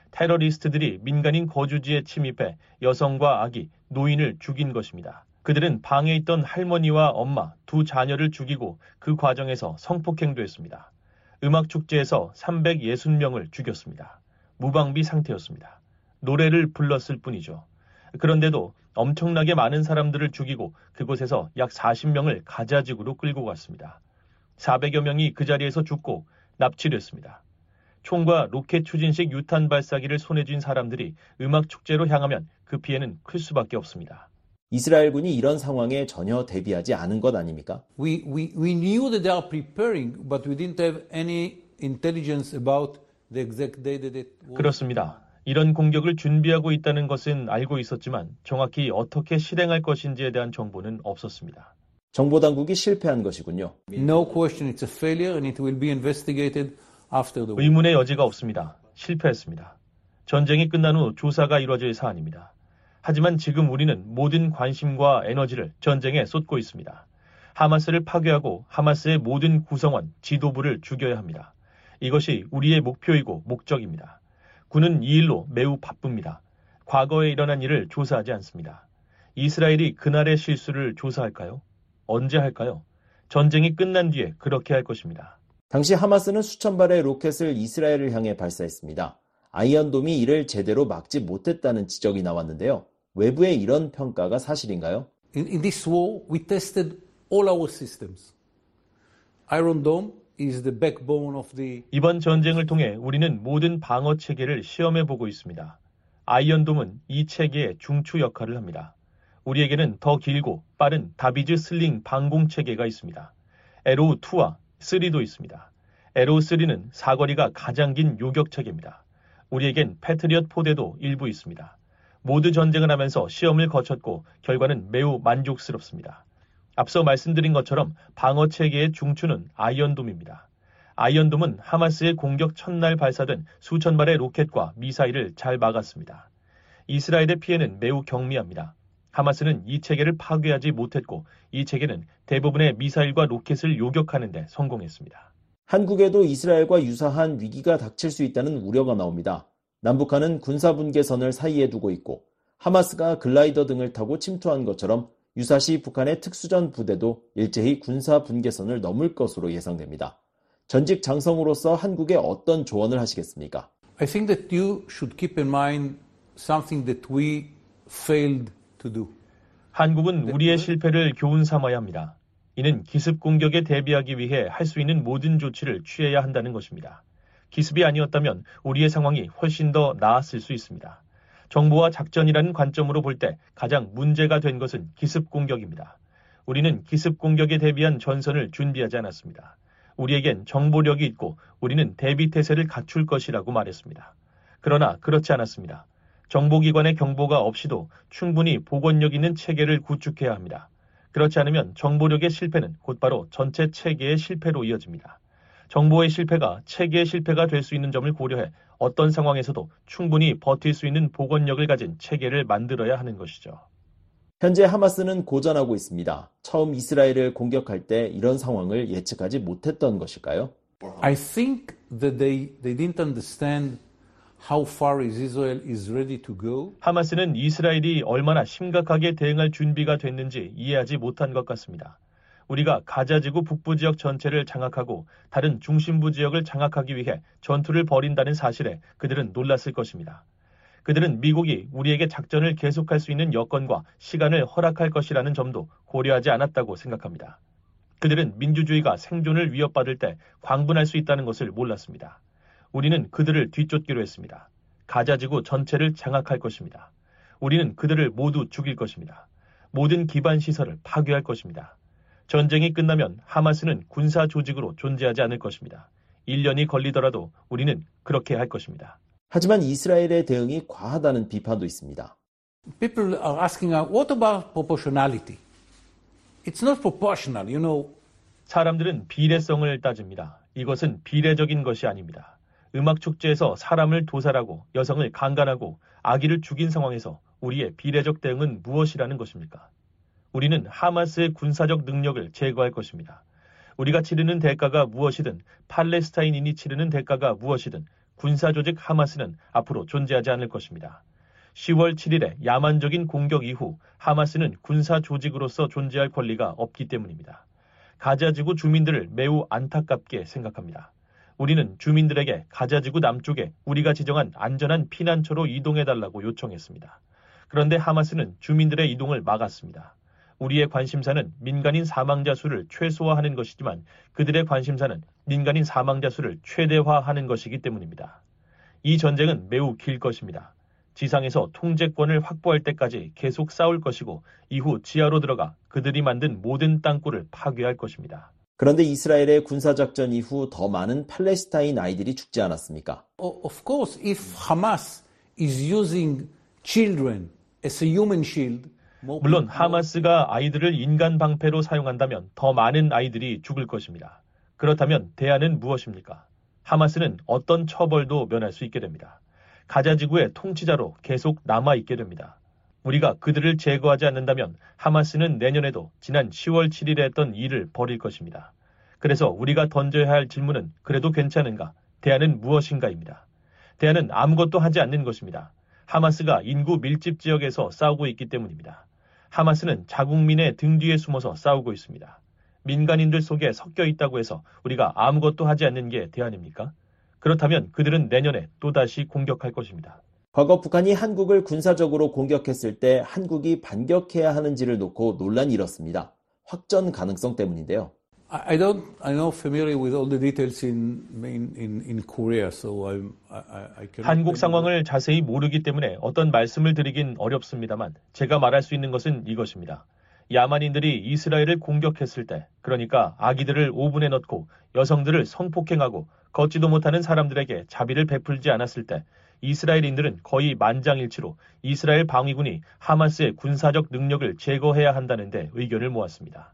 테러리스트들이 민간인 거주지에 침입해 여성과 아기, 노인을 죽인 것입니다. 그들은 방에 있던 할머니와 엄마, 두 자녀를 죽이고 그 과정에서 성폭행도 했습니다. 음악축제에서 360명을 죽였습니다. 무방비 상태였습니다. 노래를 불렀을 뿐이죠. 그런데도 엄청나게 많은 사람들을 죽이고 그곳에서 약 40명을 가자지구로 끌고 갔습니다. 400여 명이 그 자리에서 죽고 납치됐습니다. 총과 로켓 추진식 유탄 발사기를 손에 쥔 사람들이 음악 축제로 향하면 그 피해는 클 수밖에 없습니다. 이스라엘군이 이런 상황에 전혀 대비하지 않은 것 아닙니까? We knew that they are preparing, but we didn't have any intelligence about the exact day that it was. 그렇습니다. 이런 공격을 준비하고 있다는 것은 알고 있었지만 정확히 어떻게 실행할 것인지에 대한 정보는 없었습니다. 정보당국이 실패한 것이군요. No question, it's a failure and it will be investigated after the war. 의문의 여지가 없습니다. 실패했습니다. 전쟁이 끝난 후 조사가 이루어질 사안입니다. 하지만 지금 우리는 모든 관심과 에너지를 전쟁에 쏟고 있습니다. 하마스를 파괴하고 하마스의 모든 구성원, 지도부를 죽여야 합니다. 이것이 우리의 목표이고 목적입니다. 군은 이 일로 매우 바쁩니다. 과거에 일어난 일을 조사하지 않습니다. 이스라엘이 그날의 실수를 조사할까요? 언제 할까요? 전쟁이 끝난 뒤에 그렇게 할 것입니다. 당시 하마스는 수천 발의 로켓을 이스라엘을 향해 발사했습니다. 아이언돔이 이를 제대로 막지 못했다는 지적이 나왔는데요. 외부의 이런 평가가 사실인가요? In this war, we tested all our systems. Iron Dome is the backbone of the... 이번 전쟁을 통해 우리는 모든 방어 체계를 시험해 보고 있습니다. 아이언돔은 이 체계의 중추 역할을 합니다. 우리에게는 더 길고 빠른 다비즈 슬링 방공 체계가 있습니다. 에로우 2와 3도 있습니다. 에로우 3는 사거리가 가장 긴 요격 체계입니다. 우리에겐 패트리엇 포대도 일부 있습니다. 모두 전쟁을 하면서 시험을 거쳤고 결과는 매우 만족스럽습니다. 앞서 말씀드린 것처럼 방어 체계의 중추는 아이언돔입니다. 아이언돔은 하마스의 공격 첫날 발사된 수천 발의 로켓과 미사일을 잘 막았습니다. 이스라엘의 피해는 매우 경미합니다. 하마스는 이 체계를 파괴하지 못했고 이 체계는 대부분의 미사일과 로켓을 요격하는 데 성공했습니다. 한국에도 이스라엘과 유사한 위기가 닥칠 수 있다는 우려가 나옵니다. 남북한은 군사분계선을 사이에 두고 있고 하마스가 글라이더 등을 타고 침투한 것처럼 유사시 북한의 특수전 부대도 일제히 군사분계선을 넘을 것으로 예상됩니다. 전직 장성으로서 한국에 어떤 조언을 하시겠습니까? I think that you should keep in mind something that we failed to do. 한국은 우리의 실패를 교훈 삼아야 합니다. 이는 기습 공격에 대비하기 위해 할 수 있는 모든 조치를 취해야 한다는 것입니다. 기습이 아니었다면 우리의 상황이 훨씬 더 나았을 수 있습니다. 정보와 작전이라는 관점으로 볼 때 가장 문제가 된 것은 기습 공격입니다. 우리는 기습 공격에 대비한 전선을 준비하지 않았습니다. 우리에겐 정보력이 있고 우리는 대비태세를 갖출 것이라고 말했습니다. 그러나 그렇지 않았습니다. 정보기관의 경보가 없이도 충분히 복원력 있는 체계를 구축해야 합니다. 그렇지 않으면 정보력의 실패는 곧바로 전체 체계의 실패로 이어집니다. 정보의 실패가 체계의 실패가 될 수 있는 점을 고려해 어떤 상황에서도 충분히 버틸 수 있는 복원력을 가진 체계를 만들어야 하는 것이죠. 현재 하마스는 고전하고 있습니다. 처음 이스라엘을 공격할 때 이런 상황을 예측하지 못했던 것일까요? I think that they didn't understand how far Israel is ready to go. 하마스는 이스라엘이 얼마나 심각하게 대응할 준비가 됐는지 이해하지 못한 것 같습니다. 우리가 가자지구 북부 지역 전체를 장악하고 다른 중심부 지역을 장악하기 위해 전투를 벌인다는 사실에 그들은 놀랐을 것입니다. 그들은 미국이 우리에게 작전을 계속할 수 있는 여건과 시간을 허락할 것이라는 점도 고려하지 않았다고 생각합니다. 그들은 민주주의가 생존을 위협받을 때 광분할 수 있다는 것을 몰랐습니다. 우리는 그들을 뒤쫓기로 했습니다. 가자지구 전체를 장악할 것입니다. 우리는 그들을 모두 죽일 것입니다. 모든 기반 시설을 파괴할 것입니다. 전쟁이 끝나면 하마스는 군사 조직으로 존재하지 않을 것입니다. 1년이 걸리더라도 우리는 그렇게 할 것입니다. 하지만 이스라엘의 대응이 과하다는 비판도 있습니다. People are asking, what about proportionality? It's not proportional, you know. 사람들은 비례성을 따집니다. 이것은 비례적인 것이 아닙니다. 음악 축제에서 사람을 도살하고 여성을 강간하고 아기를 죽인 상황에서 우리의 비례적 대응은 무엇이라는 것입니까? 우리는 하마스의 군사적 능력을 제거할 것입니다. 우리가 치르는 대가가 무엇이든 팔레스타인인이 치르는 대가가 무엇이든 군사조직 하마스는 앞으로 존재하지 않을 것입니다. 10월 7일에 야만적인 공격 이후 하마스는 군사조직으로서 존재할 권리가 없기 때문입니다. 가자지구 주민들을 매우 안타깝게 생각합니다. 우리는 주민들에게 가자지구 남쪽에 우리가 지정한 안전한 피난처로 이동해달라고 요청했습니다. 그런데 하마스는 주민들의 이동을 막았습니다. 우리의 관심사는 민간인 사망자 수를 최소화하는 것이지만 그들의 관심사는 민간인 사망자 수를 최대화하는 것이기 때문입니다. 이 전쟁은 매우 길 것입니다. 지상에서 통제권을 확보할 때까지 계속 싸울 것이고 이후 지하로 들어가 그들이 만든 모든 땅굴을 파괴할 것입니다. 그런데 이스라엘의 군사작전 이후 더 많은 팔레스타인 아이들이 죽지 않았습니까? Of course, if Hamas is using children as a human shield, 물론 하마스가 아이들을 인간 방패로 사용한다면 더 많은 아이들이 죽을 것입니다. 그렇다면 대안은 무엇입니까? 하마스는 어떤 처벌도 면할 수 있게 됩니다. 가자 지구의 통치자로 계속 남아있게 됩니다. 우리가 그들을 제거하지 않는다면 하마스는 내년에도 지난 10월 7일에 했던 일을 벌일 것입니다. 그래서 우리가 던져야 할 질문은 그래도 괜찮은가? 대안은 무엇인가입니다. 대안은 아무것도 하지 않는 것입니다. 하마스가 인구 밀집 지역에서 싸우고 있기 때문입니다. 하마스는 자국민의 등 뒤에 숨어서 싸우고 있습니다. 민간인들 속에 섞여 있다고 해서 우리가 아무것도 하지 않는 게 대안입니까? 그렇다면 그들은 내년에 또다시 공격할 것입니다. 과거 북한이 한국을 군사적으로 공격했을 때 한국이 반격해야 하는지를 놓고 논란이 일었습니다. 확전 가능성 때문인데요. I'm not familiar with all the details in Korea, so I cannot. 한국 상황을 자세히 모르기 때문에 어떤 말씀을 드리긴 어렵습니다만 제가 말할 수 있는 것은 이것입니다. 야만인들이 이스라엘을 공격했을 때, 그러니까 아기들을 오븐에 넣고 여성들을 성폭행하고 걷지도 못하는 사람들에게 자비를 베풀지 않았을 때 이스라엘인들은 거의 만장일치로 이스라엘 방위군이 하마스의 군사적 능력을 제거해야 한다는 데 의견을 모았습니다.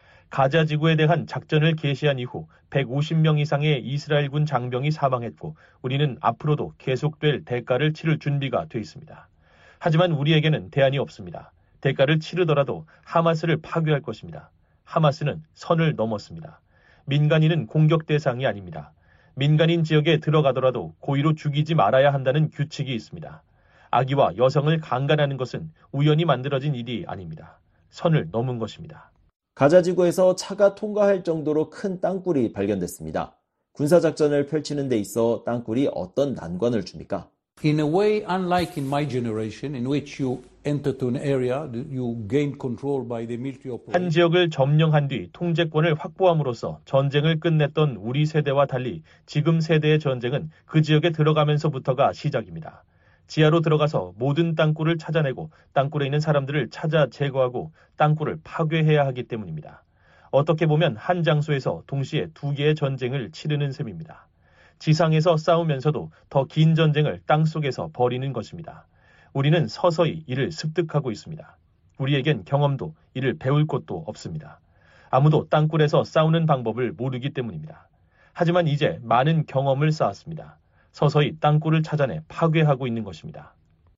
가자 지구에 대한 작전을 개시한 이후 150명 이상의 이스라엘군 장병이 사망했고 우리는 앞으로도 계속될 대가를 치를 준비가 돼 있습니다. 하지만 우리에게는 대안이 없습니다. 대가를 치르더라도 하마스를 파괴할 것입니다. 하마스는 선을 넘었습니다. 민간인은 공격 대상이 아닙니다. 민간인 지역에 들어가더라도 고의로 죽이지 말아야 한다는 규칙이 있습니다. 아기와 여성을 강간하는 것은 우연히 만들어진 일이 아닙니다. 선을 넘은 것입니다. 가자 지구에서 차가 통과할 정도로 큰 땅굴이 발견됐습니다. 군사작전을 펼치는 데 있어 땅굴이 어떤 난관을 줍니까? In a way, unlike in my generation, in which you enter to an area, you gain control by the military operation. 한 지역을 점령한 뒤 통제권을 확보함으로써 전쟁을 끝냈던 우리 세대와 달리 지금 세대의 전쟁은 그 지역에 들어가면서부터가 시작입니다. 지하로 들어가서 모든 땅굴을 찾아내고 땅굴에 있는 사람들을 찾아 제거하고 땅굴을 파괴해야 하기 때문입니다. 어떻게 보면 한 장소에서 동시에 두 개의 전쟁을 치르는 셈입니다. 지상에서 싸우면서도 더 긴 전쟁을 땅속에서 벌이는 것입니다. 우리는 서서히 이를 습득하고 있습니다. 우리에겐 경험도 이를 배울 것도 없습니다. 아무도 땅굴에서 싸우는 방법을 모르기 때문입니다. 하지만 이제 많은 경험을 쌓았습니다. 서서히 땅굴을 찾아내 파괴하고 있는 것입니다.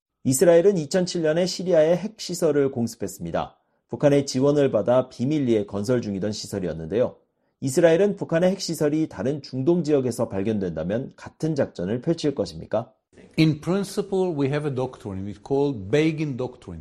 이스라엘은 2007년에 시리아의 핵시설을 공습했습니다. 북한의 지원을 받아 비밀리에 건설 중이던 시설이었는데요. 이스라엘은 북한의 핵시설이 다른 중동 지역에서 발견된다면 같은 작전을 펼칠 것입니까? In principle, we have a doctrine. It's called Begin Doctrine.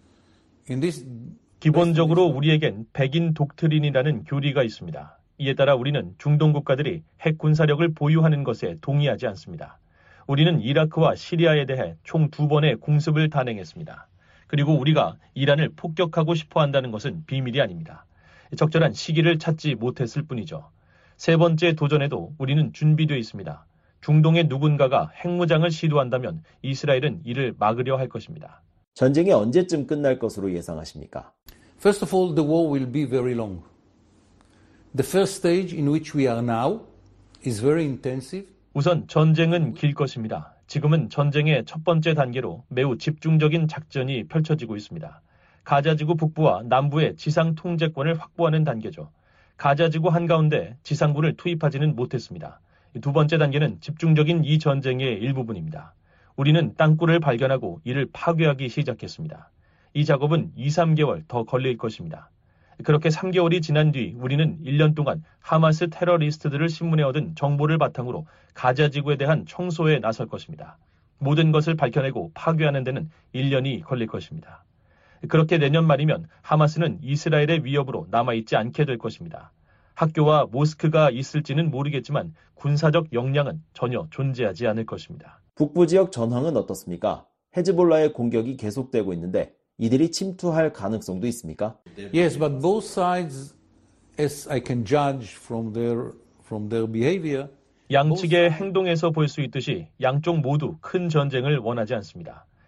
기본적으로 우리에겐 백인 독트린이라는 교리가 있습니다. 이에 따라 우리는 중동 국가들이 핵 군사력을 보유하는 것에 동의하지 않습니다. 우리는 이라크와 시리아에 대해 총 2번의 공습을 단행했습니다. 그리고 우리가 이란을 폭격하고 싶어 한다는 것은 비밀이 아닙니다. 적절한 시기를 찾지 못했을 뿐이죠. 세 번째 도전에도 우리는 준비되어 있습니다. 중동의 누군가가 핵무장을 시도한다면 이스라엘은 이를 막으려 할 것입니다. 전쟁이 언제쯤 끝날 것으로 예상하십니까? First of all, the war will be very long. The first stage in which we are now is very intensive. 우선 전쟁은 길 것입니다. 지금은 전쟁의 첫 번째 단계로 매우 집중적인 작전이 펼쳐지고 있습니다. 가자지구 북부와 남부의 지상 통제권을 확보하는 단계죠. 가자지구 한가운데 지상군을 투입하지는 못했습니다. 두 번째 단계는 집중적인 이 전쟁의 일부분입니다. 우리는 땅굴을 발견하고 이를 파괴하기 시작했습니다. 이 작업은 2-3개월 더 걸릴 것입니다. 그렇게 3개월이 지난 뒤 우리는 1년 동안 하마스 테러리스트들을 신문에 얻은 정보를 바탕으로 가자지구에 대한 청소에 나설 것입니다. 모든 것을 밝혀내고 파괴하는 데는 1년이 걸릴 것입니다. 그렇게 내년 말이면 하마스는 이스라엘의 위협으로 남아있지 않게 될 것입니다. 학교와 모스크가 있을지는 모르겠지만 군사적 역량은 전혀 존재하지 않을 것입니다. 북부 지역 전황은 어떻습니까? 헤즈볼라의 공격이 계속되고 있는데 이들이 침투할 가능성도 있습니까? Yes, but both sides, as I can judge from their behavior, 양측의 행동에서 볼 수 있듯이 양쪽 모두 큰 전쟁을 원하지 않습니다.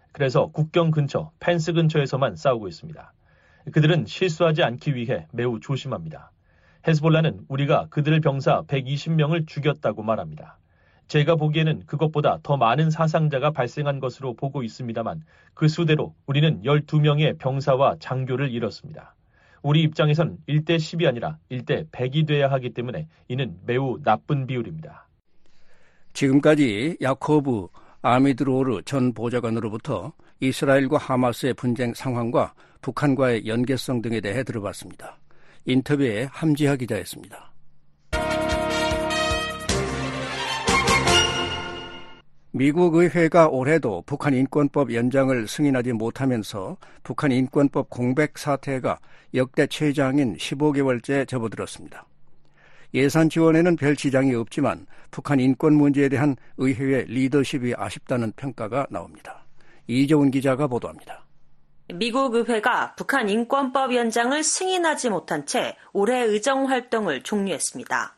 그래서 국경 근처, 펜스 근처에서만 싸우고 있습니다. 그들은 실수하지 않기 위해 매우 조심합니다. 헤즈볼라는 우리가 그들 병사 120명을 죽였다고 말합니다. 제가 보기에는 그것보다 더 많은 사상자가 발생한 것으로 보고 있습니다만 그 수대로 우리는 12명의 병사와 장교를 잃었습니다. 우리 입장에선 1대 10이 아니라 1대 100이 돼야 하기 때문에 이는 매우 나쁜 비율입니다. 지금까지 야코브 아미드로르 전 보좌관으로부터 이스라엘과 하마스의 분쟁 상황과 북한과의 연계성 등에 대해 들어봤습니다. 인터뷰에 함지하 기자였습니다. 미국 의회가 올해도 북한 인권법 연장을 승인하지 못하면서 북한 인권법 공백 사태가 역대 최장인 15개월째 접어들었습니다. 예산 지원에는 별 지장이 없지만 북한 인권 문제에 대한 의회의 리더십이 아쉽다는 평가가 나옵니다. 이재훈 기자가 보도합니다. 미국 의회가 북한 인권법 연장을 승인하지 못한 채 올해 의정 활동을 종료했습니다.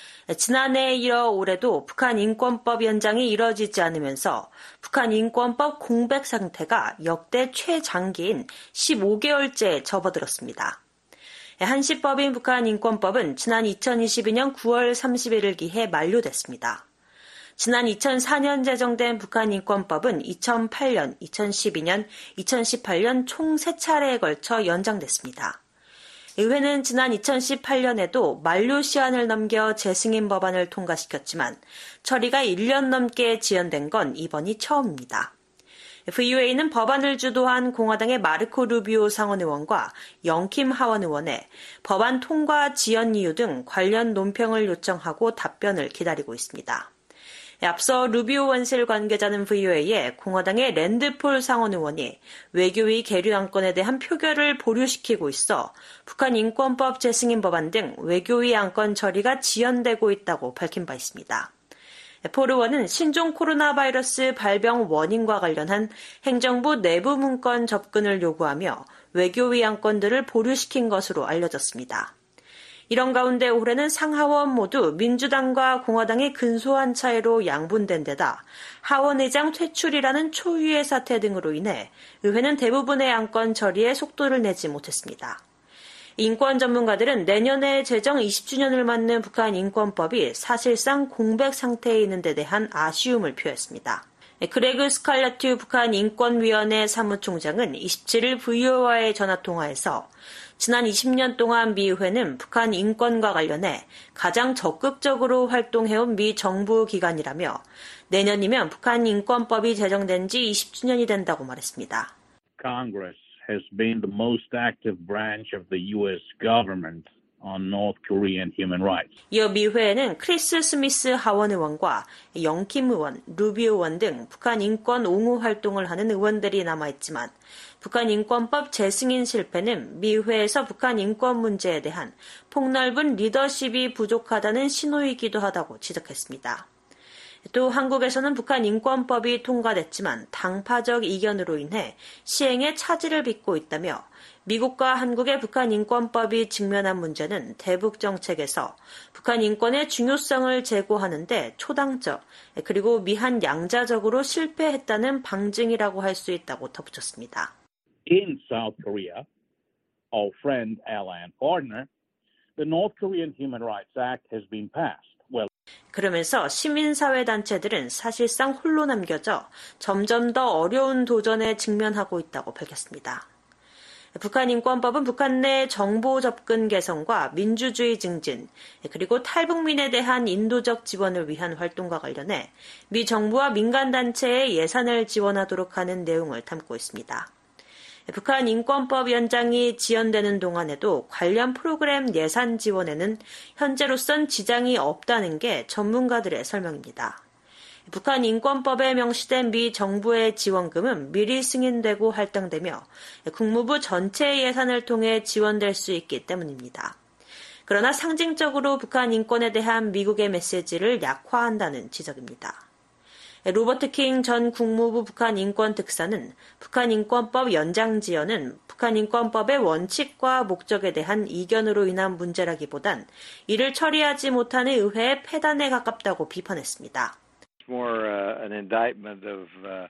지난해에 이어 올해도 북한 인권법 연장이 이뤄지지 않으면서 북한 인권법 공백 상태가 역대 최장기인 15개월째 접어들었습니다. 한시법인 북한 인권법은 지난 2022년 9월 30일을 기해 만료됐습니다. 지난 2004년 제정된 북한 인권법은 2008년, 2012년, 2018년 총 3차례에 걸쳐 연장됐습니다. 의회는 지난 2018년에도 만료 시한을 넘겨 재승인 법안을 통과시켰지만 처리가 1년 넘게 지연된 건 이번이 처음입니다. VOA는 법안을 주도한 공화당의 마르코 루비오 상원의원과 영킴 하원의원에 법안 통과 지연 이유 등 관련 논평을 요청하고 답변을 기다리고 있습니다. 앞서 루비오 원실 관계자는 VOA에 공화당의 랜드폴 상원의원이 외교위 계류 안건에 대한 표결을 보류시키고 있어 북한 인권법 재승인 법안 등 외교위 안건 처리가 지연되고 있다고 밝힌 바 있습니다. 폴 의원은 신종 코로나 바이러스 발병 원인과 관련한 행정부 내부 문건 접근을 요구하며 외교위 안건들을 보류시킨 것으로 알려졌습니다. 이런 가운데 올해는 상하원 모두 민주당과 공화당의 근소한 차이로 양분된 데다 하원의장 퇴출이라는 초유의 사태 등으로 인해 의회는 대부분의 안건 처리에 속도를 내지 못했습니다. 인권 전문가들은 내년에 제정 20주년을 맞는 북한 인권법이 사실상 공백 상태에 있는 데 대한 아쉬움을 표했습니다. 그레그 스칼라튜 북한 인권위원회 사무총장은 27일 VOA와의 전화통화에서 지난 20년 동안 미 의회는 북한 인권과 관련해 가장 적극적으로 활동해온 미 정부 기관이라며 내년이면 북한 인권법이 제정된 지 20주년이 된다고 말했습니다. Congress has been the most active branch of the U.S. government on North Korean human rights. 이어 미 회에는 크리스 스미스 하원 의원과 영킴 의원, 루비오 의원 등 북한 인권 옹호 활동을 하는 의원들이 남아있지만 북한 인권법 재승인 실패는 미 회에서 북한 인권 문제에 대한 폭넓은 리더십이 부족하다는 신호이기도 하다고 지적했습니다. 또 한국에서는 북한 인권법이 통과됐지만 당파적 이견으로 인해 시행에 차질을 빚고 있다며 미국과 한국의 북한 인권법이 직면한 문제는 대북 정책에서 북한 인권의 중요성을 제고하는 데 초당적 그리고 미한 양자적으로 실패했다는 방증이라고 할 수 있다고 덧붙였습니다. In South Korea, our friend, ally, and partner, the North Korean Human Rights Act has been passed. 그러면서 시민사회단체들은 사실상 홀로 남겨져 점점 더 어려운 도전에 직면하고 있다고 밝혔습니다. 북한 인권법은 북한 내 정보 접근 개선과 민주주의 증진, 그리고 탈북민에 대한 인도적 지원을 위한 활동과 관련해 미 정부와 민간단체에 예산을 지원하도록 하는 내용을 담고 있습니다. 북한 인권법 연장이 지연되는 동안에도 관련 프로그램 예산 지원에는 현재로선 지장이 없다는 게 전문가들의 설명입니다. 북한 인권법에 명시된 미 정부의 지원금은 미리 승인되고 할당되며 국무부 전체 예산을 통해 지원될 수 있기 때문입니다. 그러나 상징적으로 북한 인권에 대한 미국의 메시지를 약화한다는 지적입니다. 로버트 킹 전 국무부 북한 인권 특사는 북한 인권법 연장 지연은 북한 인권법의 원칙과 목적에 대한 이견으로 인한 문제라기보단 이를 처리하지 못하는 의회의 패단에 가깝다고 비판했습니다. More an indictment of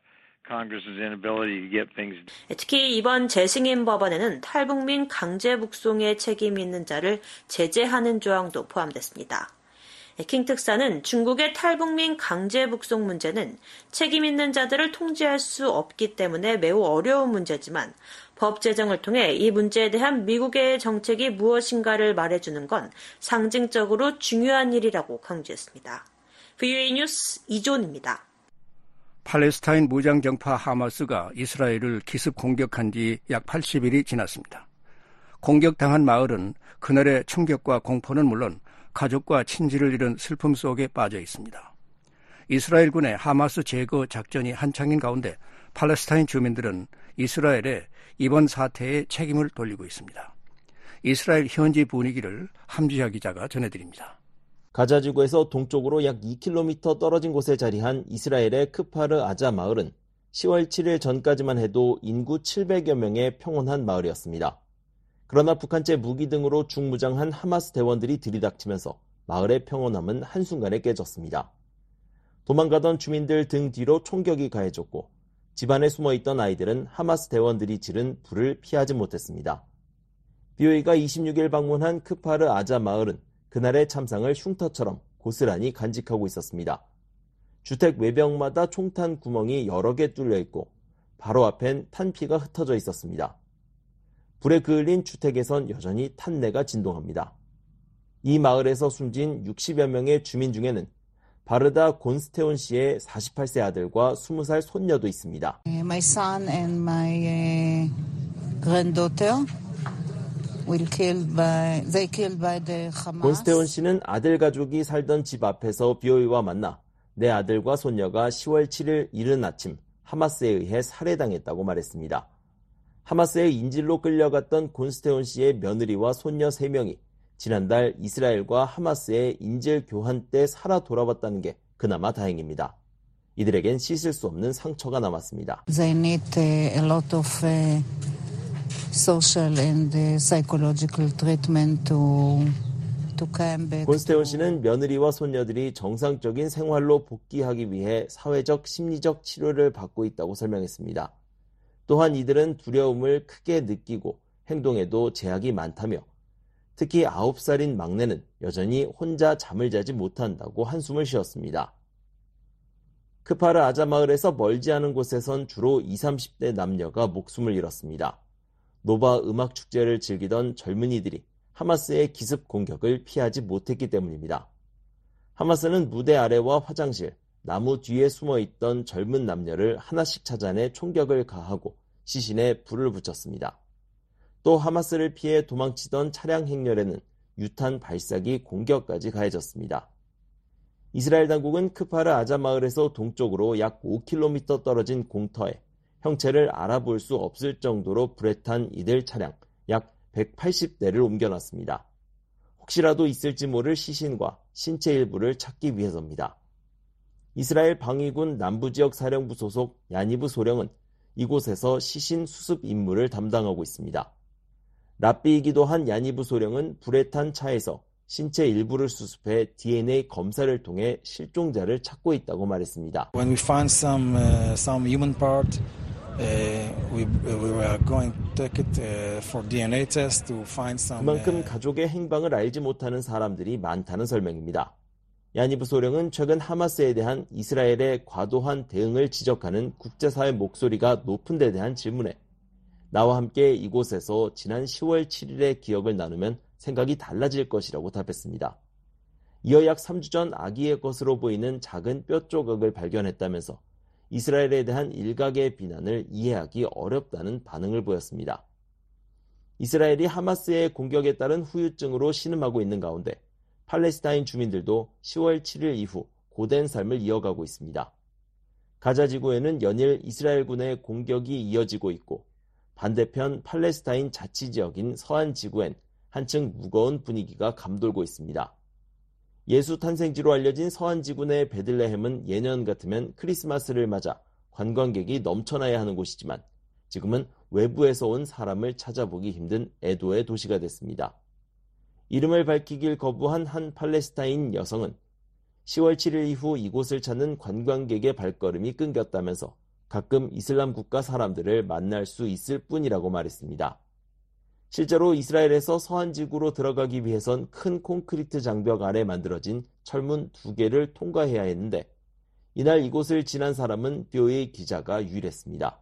특히 이번 재승인 법안에는 탈북민 강제 북송에 책임 있는 자를 제재하는 조항도 포함됐습니다. 킹 특사는 중국의 탈북민 강제 북송 문제는 책임 있는 자들을 통제할 수 없기 때문에 매우 어려운 문제지만 법 제정을 통해 이 문제에 대한 미국의 정책이 무엇인가를 말해주는 건 상징적으로 중요한 일이라고 강조했습니다. VOA 뉴스 이존입니다. 팔레스타인 무장정파 하마스가 이스라엘을 기습 공격한 지 약 80일이 지났습니다. 공격당한 마을은 그날의 충격과 공포는 물론 가족과 친지를 잃은 슬픔 속에 빠져 있습니다. 이스라엘군의 하마스 제거 작전이 한창인 가운데 팔레스타인 주민들은 이스라엘에 이번 사태에 책임을 돌리고 있습니다. 이스라엘 현지 분위기를 함지하 기자가 전해드립니다. 가자지구에서 동쪽으로 약 2km 떨어진 곳에 자리한 이스라엘의 크파르 아자 마을은 10월 7일 전까지만 해도 인구 700여 명의 평온한 마을이었습니다. 그러나 북한제 무기 등으로 중무장한 하마스 대원들이 들이닥치면서 마을의 평온함은 한순간에 깨졌습니다. 도망가던 주민들 등 뒤로 총격이 가해졌고 집안에 숨어있던 아이들은 하마스 대원들이 지른 불을 피하지 못했습니다. BOA가 26일 방문한 크파르 아자 마을은 그날의 참상을 흉터처럼 고스란히 간직하고 있었습니다. 주택 외벽마다 총탄 구멍이 여러 개 뚫려 있고 바로 앞엔 탄피가 흩어져 있었습니다. 불에 그을린 주택에선 여전히 탄내가 진동합니다. 이 마을에서 숨진 60여 명의 주민 중에는 바르다 곤스테온 씨의 48세 아들과 20살 손녀도 있습니다. My son and my granddaughter they killed by the Hamas. 곤스테온 씨는 아들 가족이 살던 집 앞에서 BOA와 만나 내 아들과 손녀가 10월 7일 이른 아침 하마스에 의해 살해당했다고 말했습니다. 하마스의 인질로 끌려갔던 곤스테온 씨의 며느리와 손녀 3명이 지난달 이스라엘과 하마스의 인질 교환 때 살아 돌아왔다는 게 그나마 다행입니다. 이들에겐 씻을 수 없는 상처가 남았습니다. They need a lot of social and psychological treatment to come back. 곤스테온 씨는 며느리와 손녀들이 정상적인 생활로 복귀하기 위해 사회적, 심리적 치료를 받고 있다고 설명했습니다. 또한 이들은 두려움을 크게 느끼고 행동에도 제약이 많다며 특히 9살인 막내는 여전히 혼자 잠을 자지 못한다고 한숨을 쉬었습니다. 크파르 아자 마을에서 멀지 않은 곳에선 주로 20, 30대 남녀가 목숨을 잃었습니다. 노바 음악 축제를 즐기던 젊은이들이 하마스의 기습 공격을 피하지 못했기 때문입니다. 하마스는 무대 아래와 화장실, 나무 뒤에 숨어있던 젊은 남녀를 하나씩 찾아내 총격을 가하고 시신에 불을 붙였습니다. 또 하마스를 피해 도망치던 차량 행렬에는 유탄 발사기 공격까지 가해졌습니다. 이스라엘 당국은 크파르 아자 마을에서 동쪽으로 약 5km 떨어진 공터에 형체를 알아볼 수 없을 정도로 불에 탄 이들 차량 약 180대를 옮겨놨습니다. 혹시라도 있을지 모를 시신과 신체 일부를 찾기 위해서입니다. 이스라엘 방위군 남부지역 사령부 소속 야니브 소령은 이곳에서 시신 수습 임무를 담당하고 있습니다. 랍비이기도 한 야니브 소령은 불에 탄 차에서 신체 일부를 수습해 DNA 검사를 통해 실종자를 찾고 있다고 말했습니다. When we find some human part, we were going to take it for DNA test to find some. 그만큼 가족의 행방을 알지 못하는 사람들이 많다는 설명입니다. 야니브 소령은 최근 하마스에 대한 이스라엘의 과도한 대응을 지적하는 국제사회 목소리가 높은 데 대한 질문에 나와 함께 이곳에서 지난 10월 7일의 기억을 나누면 생각이 달라질 것이라고 답했습니다. 이어 약 3주 전 아기의 것으로 보이는 작은 뼈 조각을 발견했다면서 이스라엘에 대한 일각의 비난을 이해하기 어렵다는 반응을 보였습니다. 이스라엘이 하마스의 공격에 따른 후유증으로 신음하고 있는 가운데 팔레스타인 주민들도 10월 7일 이후 고된 삶을 이어가고 있습니다. 가자 지구에는 연일 이스라엘군의 공격이 이어지고 있고 반대편 팔레스타인 자치지역인 서한 지구엔 한층 무거운 분위기가 감돌고 있습니다. 예수 탄생지로 알려진 서한 지구 내 베들레헴은 예년 같으면 크리스마스를 맞아 관광객이 넘쳐나야 하는 곳이지만 지금은 외부에서 온 사람을 찾아보기 힘든 애도의 도시가 됐습니다. 이름을 밝히길 거부한 한 팔레스타인 여성은 10월 7일 이후 이곳을 찾는 관광객의 발걸음이 끊겼다면서 가끔 이슬람 국가 사람들을 만날 수 있을 뿐이라고 말했습니다. 실제로 이스라엘에서 서한지구로 들어가기 위해선 큰 콘크리트 장벽 아래 만들어진 철문 2개를 통과해야 했는데 이날 이곳을 지난 사람은 BOA 기자가 유일했습니다.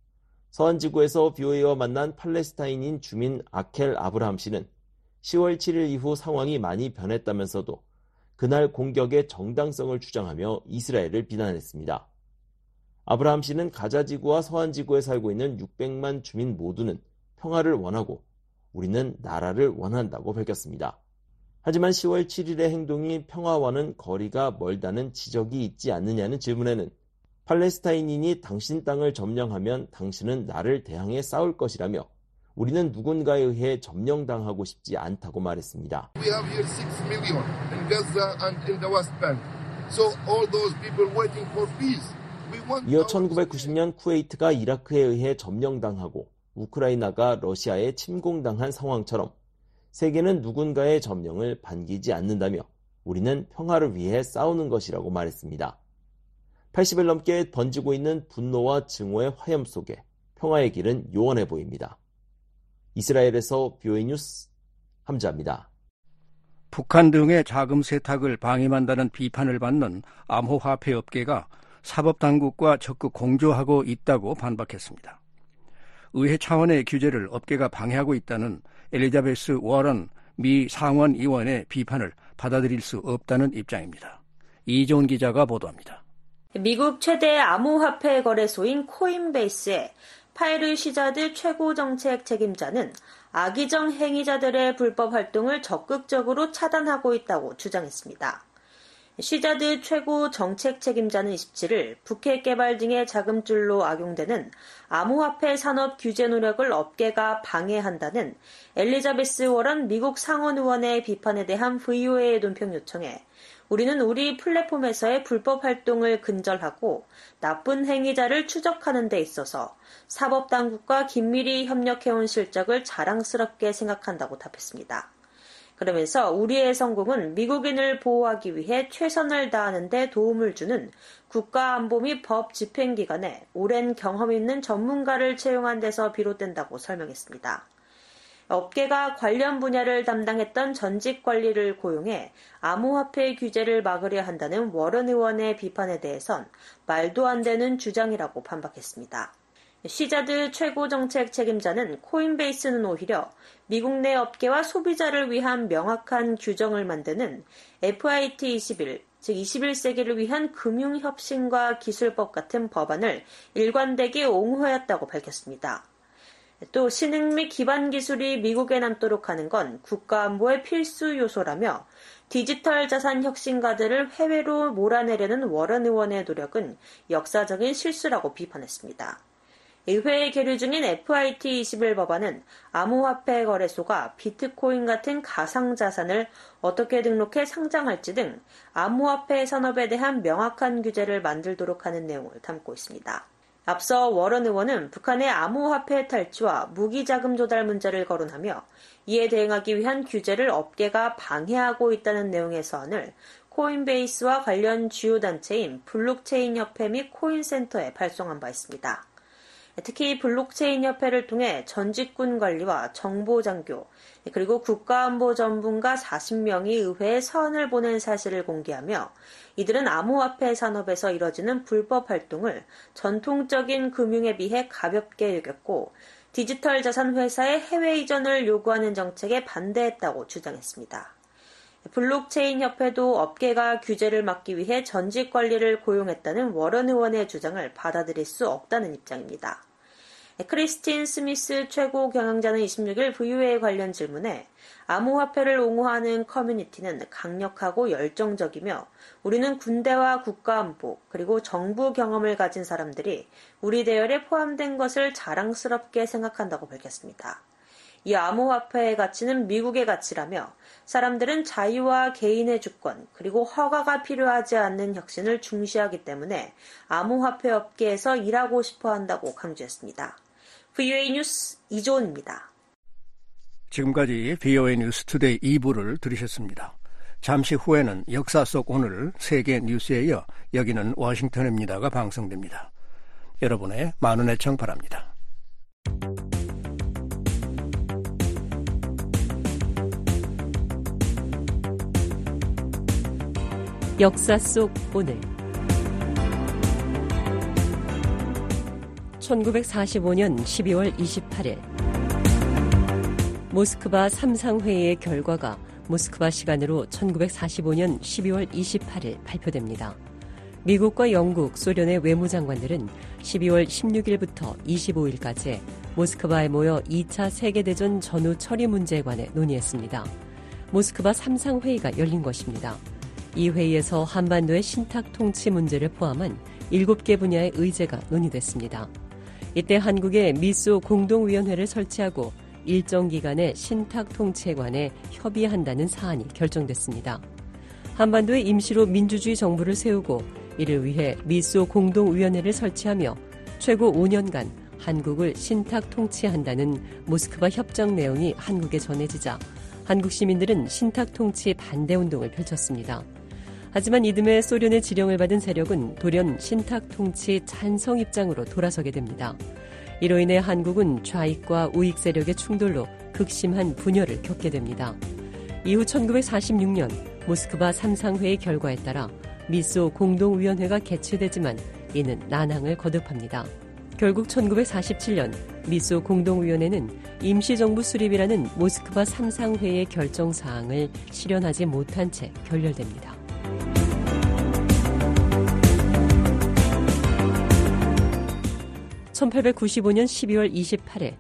서한지구에서 BOA와 만난 팔레스타인인 주민 아켈 아브라함 씨는 10월 7일 이후 상황이 많이 변했다면서도 그날 공격의 정당성을 주장하며 이스라엘을 비난했습니다. 아브라함 씨는 가자지구와 서한지구에 살고 있는 600만 주민 모두는 평화를 원하고 우리는 나라를 원한다고 밝혔습니다. 하지만 10월 7일의 행동이 평화와는 거리가 멀다는 지적이 있지 않느냐는 질문에는 팔레스타인인이 당신 땅을 점령하면 당신은 나를 대항해 싸울 것이라며 우리는 누군가에 의해 점령당하고 싶지 않다고 말했습니다. We have here 6 million in Gaza and in the West Bank. So all those people waiting for peace. 이어 1990년 쿠웨이트가 이라크에 의해 점령당하고 우크라이나가 러시아에 침공당한 상황처럼 세계는 누군가의 점령을 반기지 않는다며 우리는 평화를 위해 싸우는 것이라고 말했습니다. 80일 넘게 번지고 있는 분노와 증오의 화염 속에 평화의 길은 요원해 보입니다. 이스라엘에서 BOA 뉴스 함자입니다. 북한 등의 자금 세탁을 방해한다는 비판을 받는 암호화폐 업계가 사법당국과 적극 공조하고 있다고 반박했습니다. 의회 차원의 규제를 업계가 방해하고 있다는 엘리자베스 워런 미 상원 의원의 비판을 받아들일 수 없다는 입장입니다. 이종훈 기자가 보도합니다. 미국 최대 암호화폐 거래소인 코인베이스의 파이르 시자드 최고 정책 책임자는 악의정 행위자들의 불법 활동을 적극적으로 차단하고 있다고 주장했습니다. 시자드 최고 정책 책임자는 27일 북핵 개발 등의 자금줄로 악용되는 암호화폐 산업 규제 노력을 업계가 방해한다는 엘리자베스 워런 미국 상원 의원의 비판에 대한 VOA의 논평 요청에 우리는 우리 플랫폼에서의 불법 활동을 근절하고 나쁜 행위자를 추적하는 데 있어서 사법당국과 긴밀히 협력해온 실적을 자랑스럽게 생각한다고 답했습니다. 그러면서 우리의 성공은 미국인을 보호하기 위해 최선을 다하는 데 도움을 주는 국가안보 및 법 집행기관에 오랜 경험 있는 전문가를 채용한 데서 비롯된다고 설명했습니다. 업계가 관련 분야를 담당했던 전직 관리를 고용해 암호화폐 규제를 막으려 한다는 워런 의원의 비판에 대해선 말도 안 되는 주장이라고 반박했습니다. 시자드 최고정책 책임자는 코인베이스는 오히려 미국 내 업계와 소비자를 위한 명확한 규정을 만드는 FIT 21, 즉 21세기를 위한 금융혁신과 기술법 같은 법안을 일관되게 옹호했다고 밝혔습니다. 또 신흥 및 기반 기술이 미국에 남도록 하는 건 국가안보의 필수 요소라며 디지털 자산 혁신가들을 해외로 몰아내려는 워런 의원의 노력은 역사적인 실수라고 비판했습니다. 의회에 계류 중인 FIT 21 법안은 암호화폐 거래소가 비트코인 같은 가상자산을 어떻게 등록해 상장할지 등 암호화폐 산업에 대한 명확한 규제를 만들도록 하는 내용을 담고 있습니다. 앞서 워런 의원은 북한의 암호화폐 탈취와 무기자금 조달 문제를 거론하며 이에 대응하기 위한 규제를 업계가 방해하고 있다는 내용의 서한을 코인베이스와 관련 주요 단체인 블록체인 협회 및 코인센터에 발송한 바 있습니다. 특히 블록체인 협회를 통해 전직군 관리와 정보장교, 그리고 국가안보 전문가 40명이 의회에 서한을 보낸 사실을 공개하며 이들은 암호화폐 산업에서 이뤄지는 불법 활동을 전통적인 금융에 비해 가볍게 여겼고 디지털 자산 회사의 해외 이전을 요구하는 정책에 반대했다고 주장했습니다. 블록체인 협회도 업계가 규제를 막기 위해 전직 관리를 고용했다는 워런 의원의 주장을 받아들일 수 없다는 입장입니다. 크리스틴 스미스 최고 경영자는 26일 VOA에 관련 질문에 암호화폐를 옹호하는 커뮤니티는 강력하고 열정적이며 우리는 군대와 국가안보 그리고 정부 경험을 가진 사람들이 우리 대열에 포함된 것을 자랑스럽게 생각한다고 밝혔습니다. 이 암호화폐의 가치는 미국의 가치라며 사람들은 자유와 개인의 주권 그리고 허가가 필요하지 않는 혁신을 중시하기 때문에 암호화폐 업계에서 일하고 싶어 한다고 강조했습니다. VOA 뉴스 이조은입니다. 지금까지 VOA 뉴스 투데이 2부를 들으셨습니다. 잠시 후에는 역사 속 오늘 세계 뉴스에 이어 여기는 워싱턴입니다가 방송됩니다. 여러분의 많은 애청 바랍니다. 역사 속 오늘 1945년 12월 28일 모스크바 3상회의의 결과가 모스크바 시간으로 1945년 12월 28일 발표됩니다. 미국과 영국, 소련의 외무장관들은 12월 16일부터 25일까지 모스크바에 모여 2차 세계대전 전후 처리 문제에 관해 논의했습니다. 모스크바 3상회의가 열린 것입니다. 이 회의에서 한반도의 신탁 통치 문제를 포함한 7개 분야의 의제가 논의됐습니다. 이때 한국의 미소 공동위원회를 설치하고 일정 기간의 신탁 통치에 관해 협의한다는 사안이 결정됐습니다. 한반도에 임시로 민주주의 정부를 세우고 이를 위해 미소 공동위원회를 설치하며 최고 5년간 한국을 신탁 통치한다는 모스크바 협정 내용이 한국에 전해지자 한국 시민들은 신탁 통치 반대 운동을 펼쳤습니다. 하지만 이듬해 소련의 지령을 받은 세력은 돌연 신탁 통치 찬성 입장으로 돌아서게 됩니다. 이로 인해 한국은 좌익과 우익 세력의 충돌로 극심한 분열을 겪게 됩니다. 이후 1946년 모스크바 3상회의 결과에 따라 미소 공동위원회가 개최되지만 이는 난항을 거듭합니다. 결국 1947년 미소 공동위원회는 임시정부 수립이라는 모스크바 3상회의 결정사항을 실현하지 못한 채 결렬됩니다. 1895년 12월 28일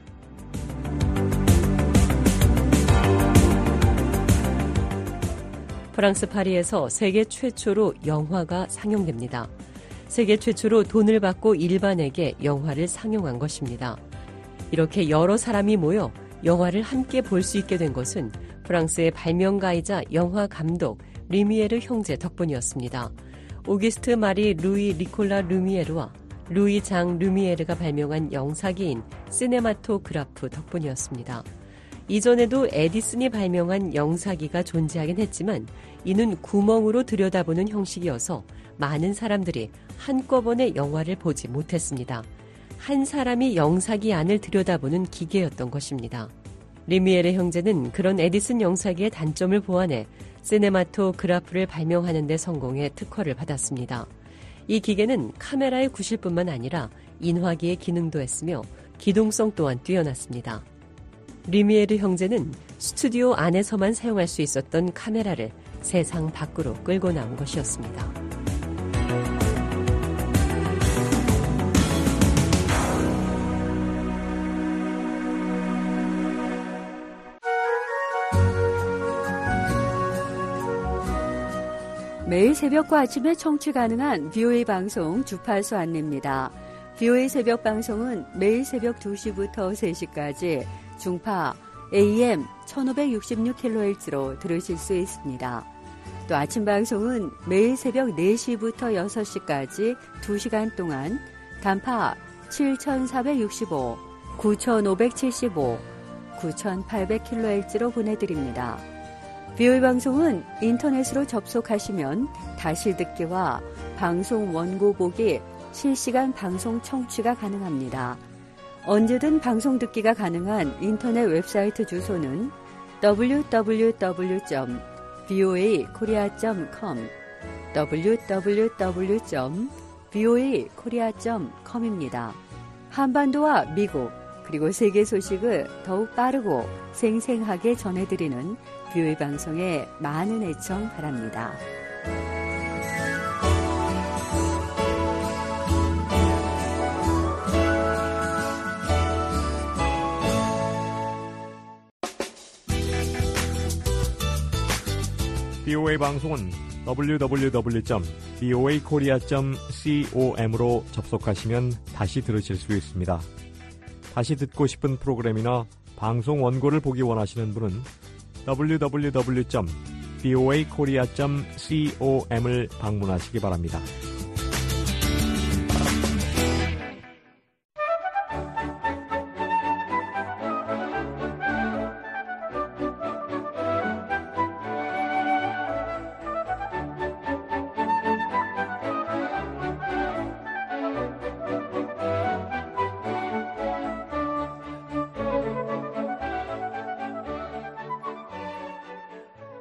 프랑스 파리에서 세계 최초로 영화가 상영됩니다. 세계 최초로 돈을 받고 일반에게 영화를 상영한 것입니다. 이렇게 여러 사람이 모여 영화를 함께 볼 수 있게 된 것은 프랑스의 발명가이자 영화 감독 르미에르 형제 덕분이었습니다. 오기스트 마리 루이 니콜라 르미에르와 루이 장 르미에르가 발명한 영사기인 시네마토그라프 덕분이었습니다. 이전에도 에디슨이 발명한 영사기가 존재하긴 했지만 이는 구멍으로 들여다보는 형식이어서 많은 사람들이 한꺼번에 영화를 보지 못했습니다. 한 사람이 영사기 안을 들여다보는 기계였던 것입니다. 르미에르 형제는 그런 에디슨 영사기의 단점을 보완해 시네마토그라프를 발명하는 데 성공해 특허를 받았습니다. 이 기계는 카메라의 구실뿐만 아니라 인화기의 기능도 했으며 기동성 또한 뛰어났습니다. 르미에르 형제는 스튜디오 안에서만 사용할 수 있었던 카메라를 세상 밖으로 끌고 나온 것이었습니다. 매일 새벽과 아침에 청취 가능한 VOA 방송 주파수 안내입니다. VOA 새벽 방송은 매일 새벽 2시부터 3시까지 중파 AM 1566kHz로 들으실 수 있습니다. 또 아침 방송은 매일 새벽 4시부터 6시까지 2시간 동안 단파 7465, 9575, 9800kHz로 보내드립니다. VOA 방송은 인터넷으로 접속하시면 다시 듣기와 방송 원고 보기, 실시간 방송 청취가 가능합니다. 언제든 방송 듣기가 가능한 인터넷 웹사이트 주소는 www.voakorea.com www.voakorea.com입니다. 한반도와 미국 그리고 세계 소식을 더욱 빠르고 생생하게 전해드리는 VOA 방송에 많은 애청 바랍니다. VOA 방송은 www.voakorea.com으로 접속하시면 다시 들으실 수 있습니다. 다시 듣고 싶은 프로그램이나 방송 원고를 보기 원하시는 분은 www.voakorea.com을 방문하시기 바랍니다.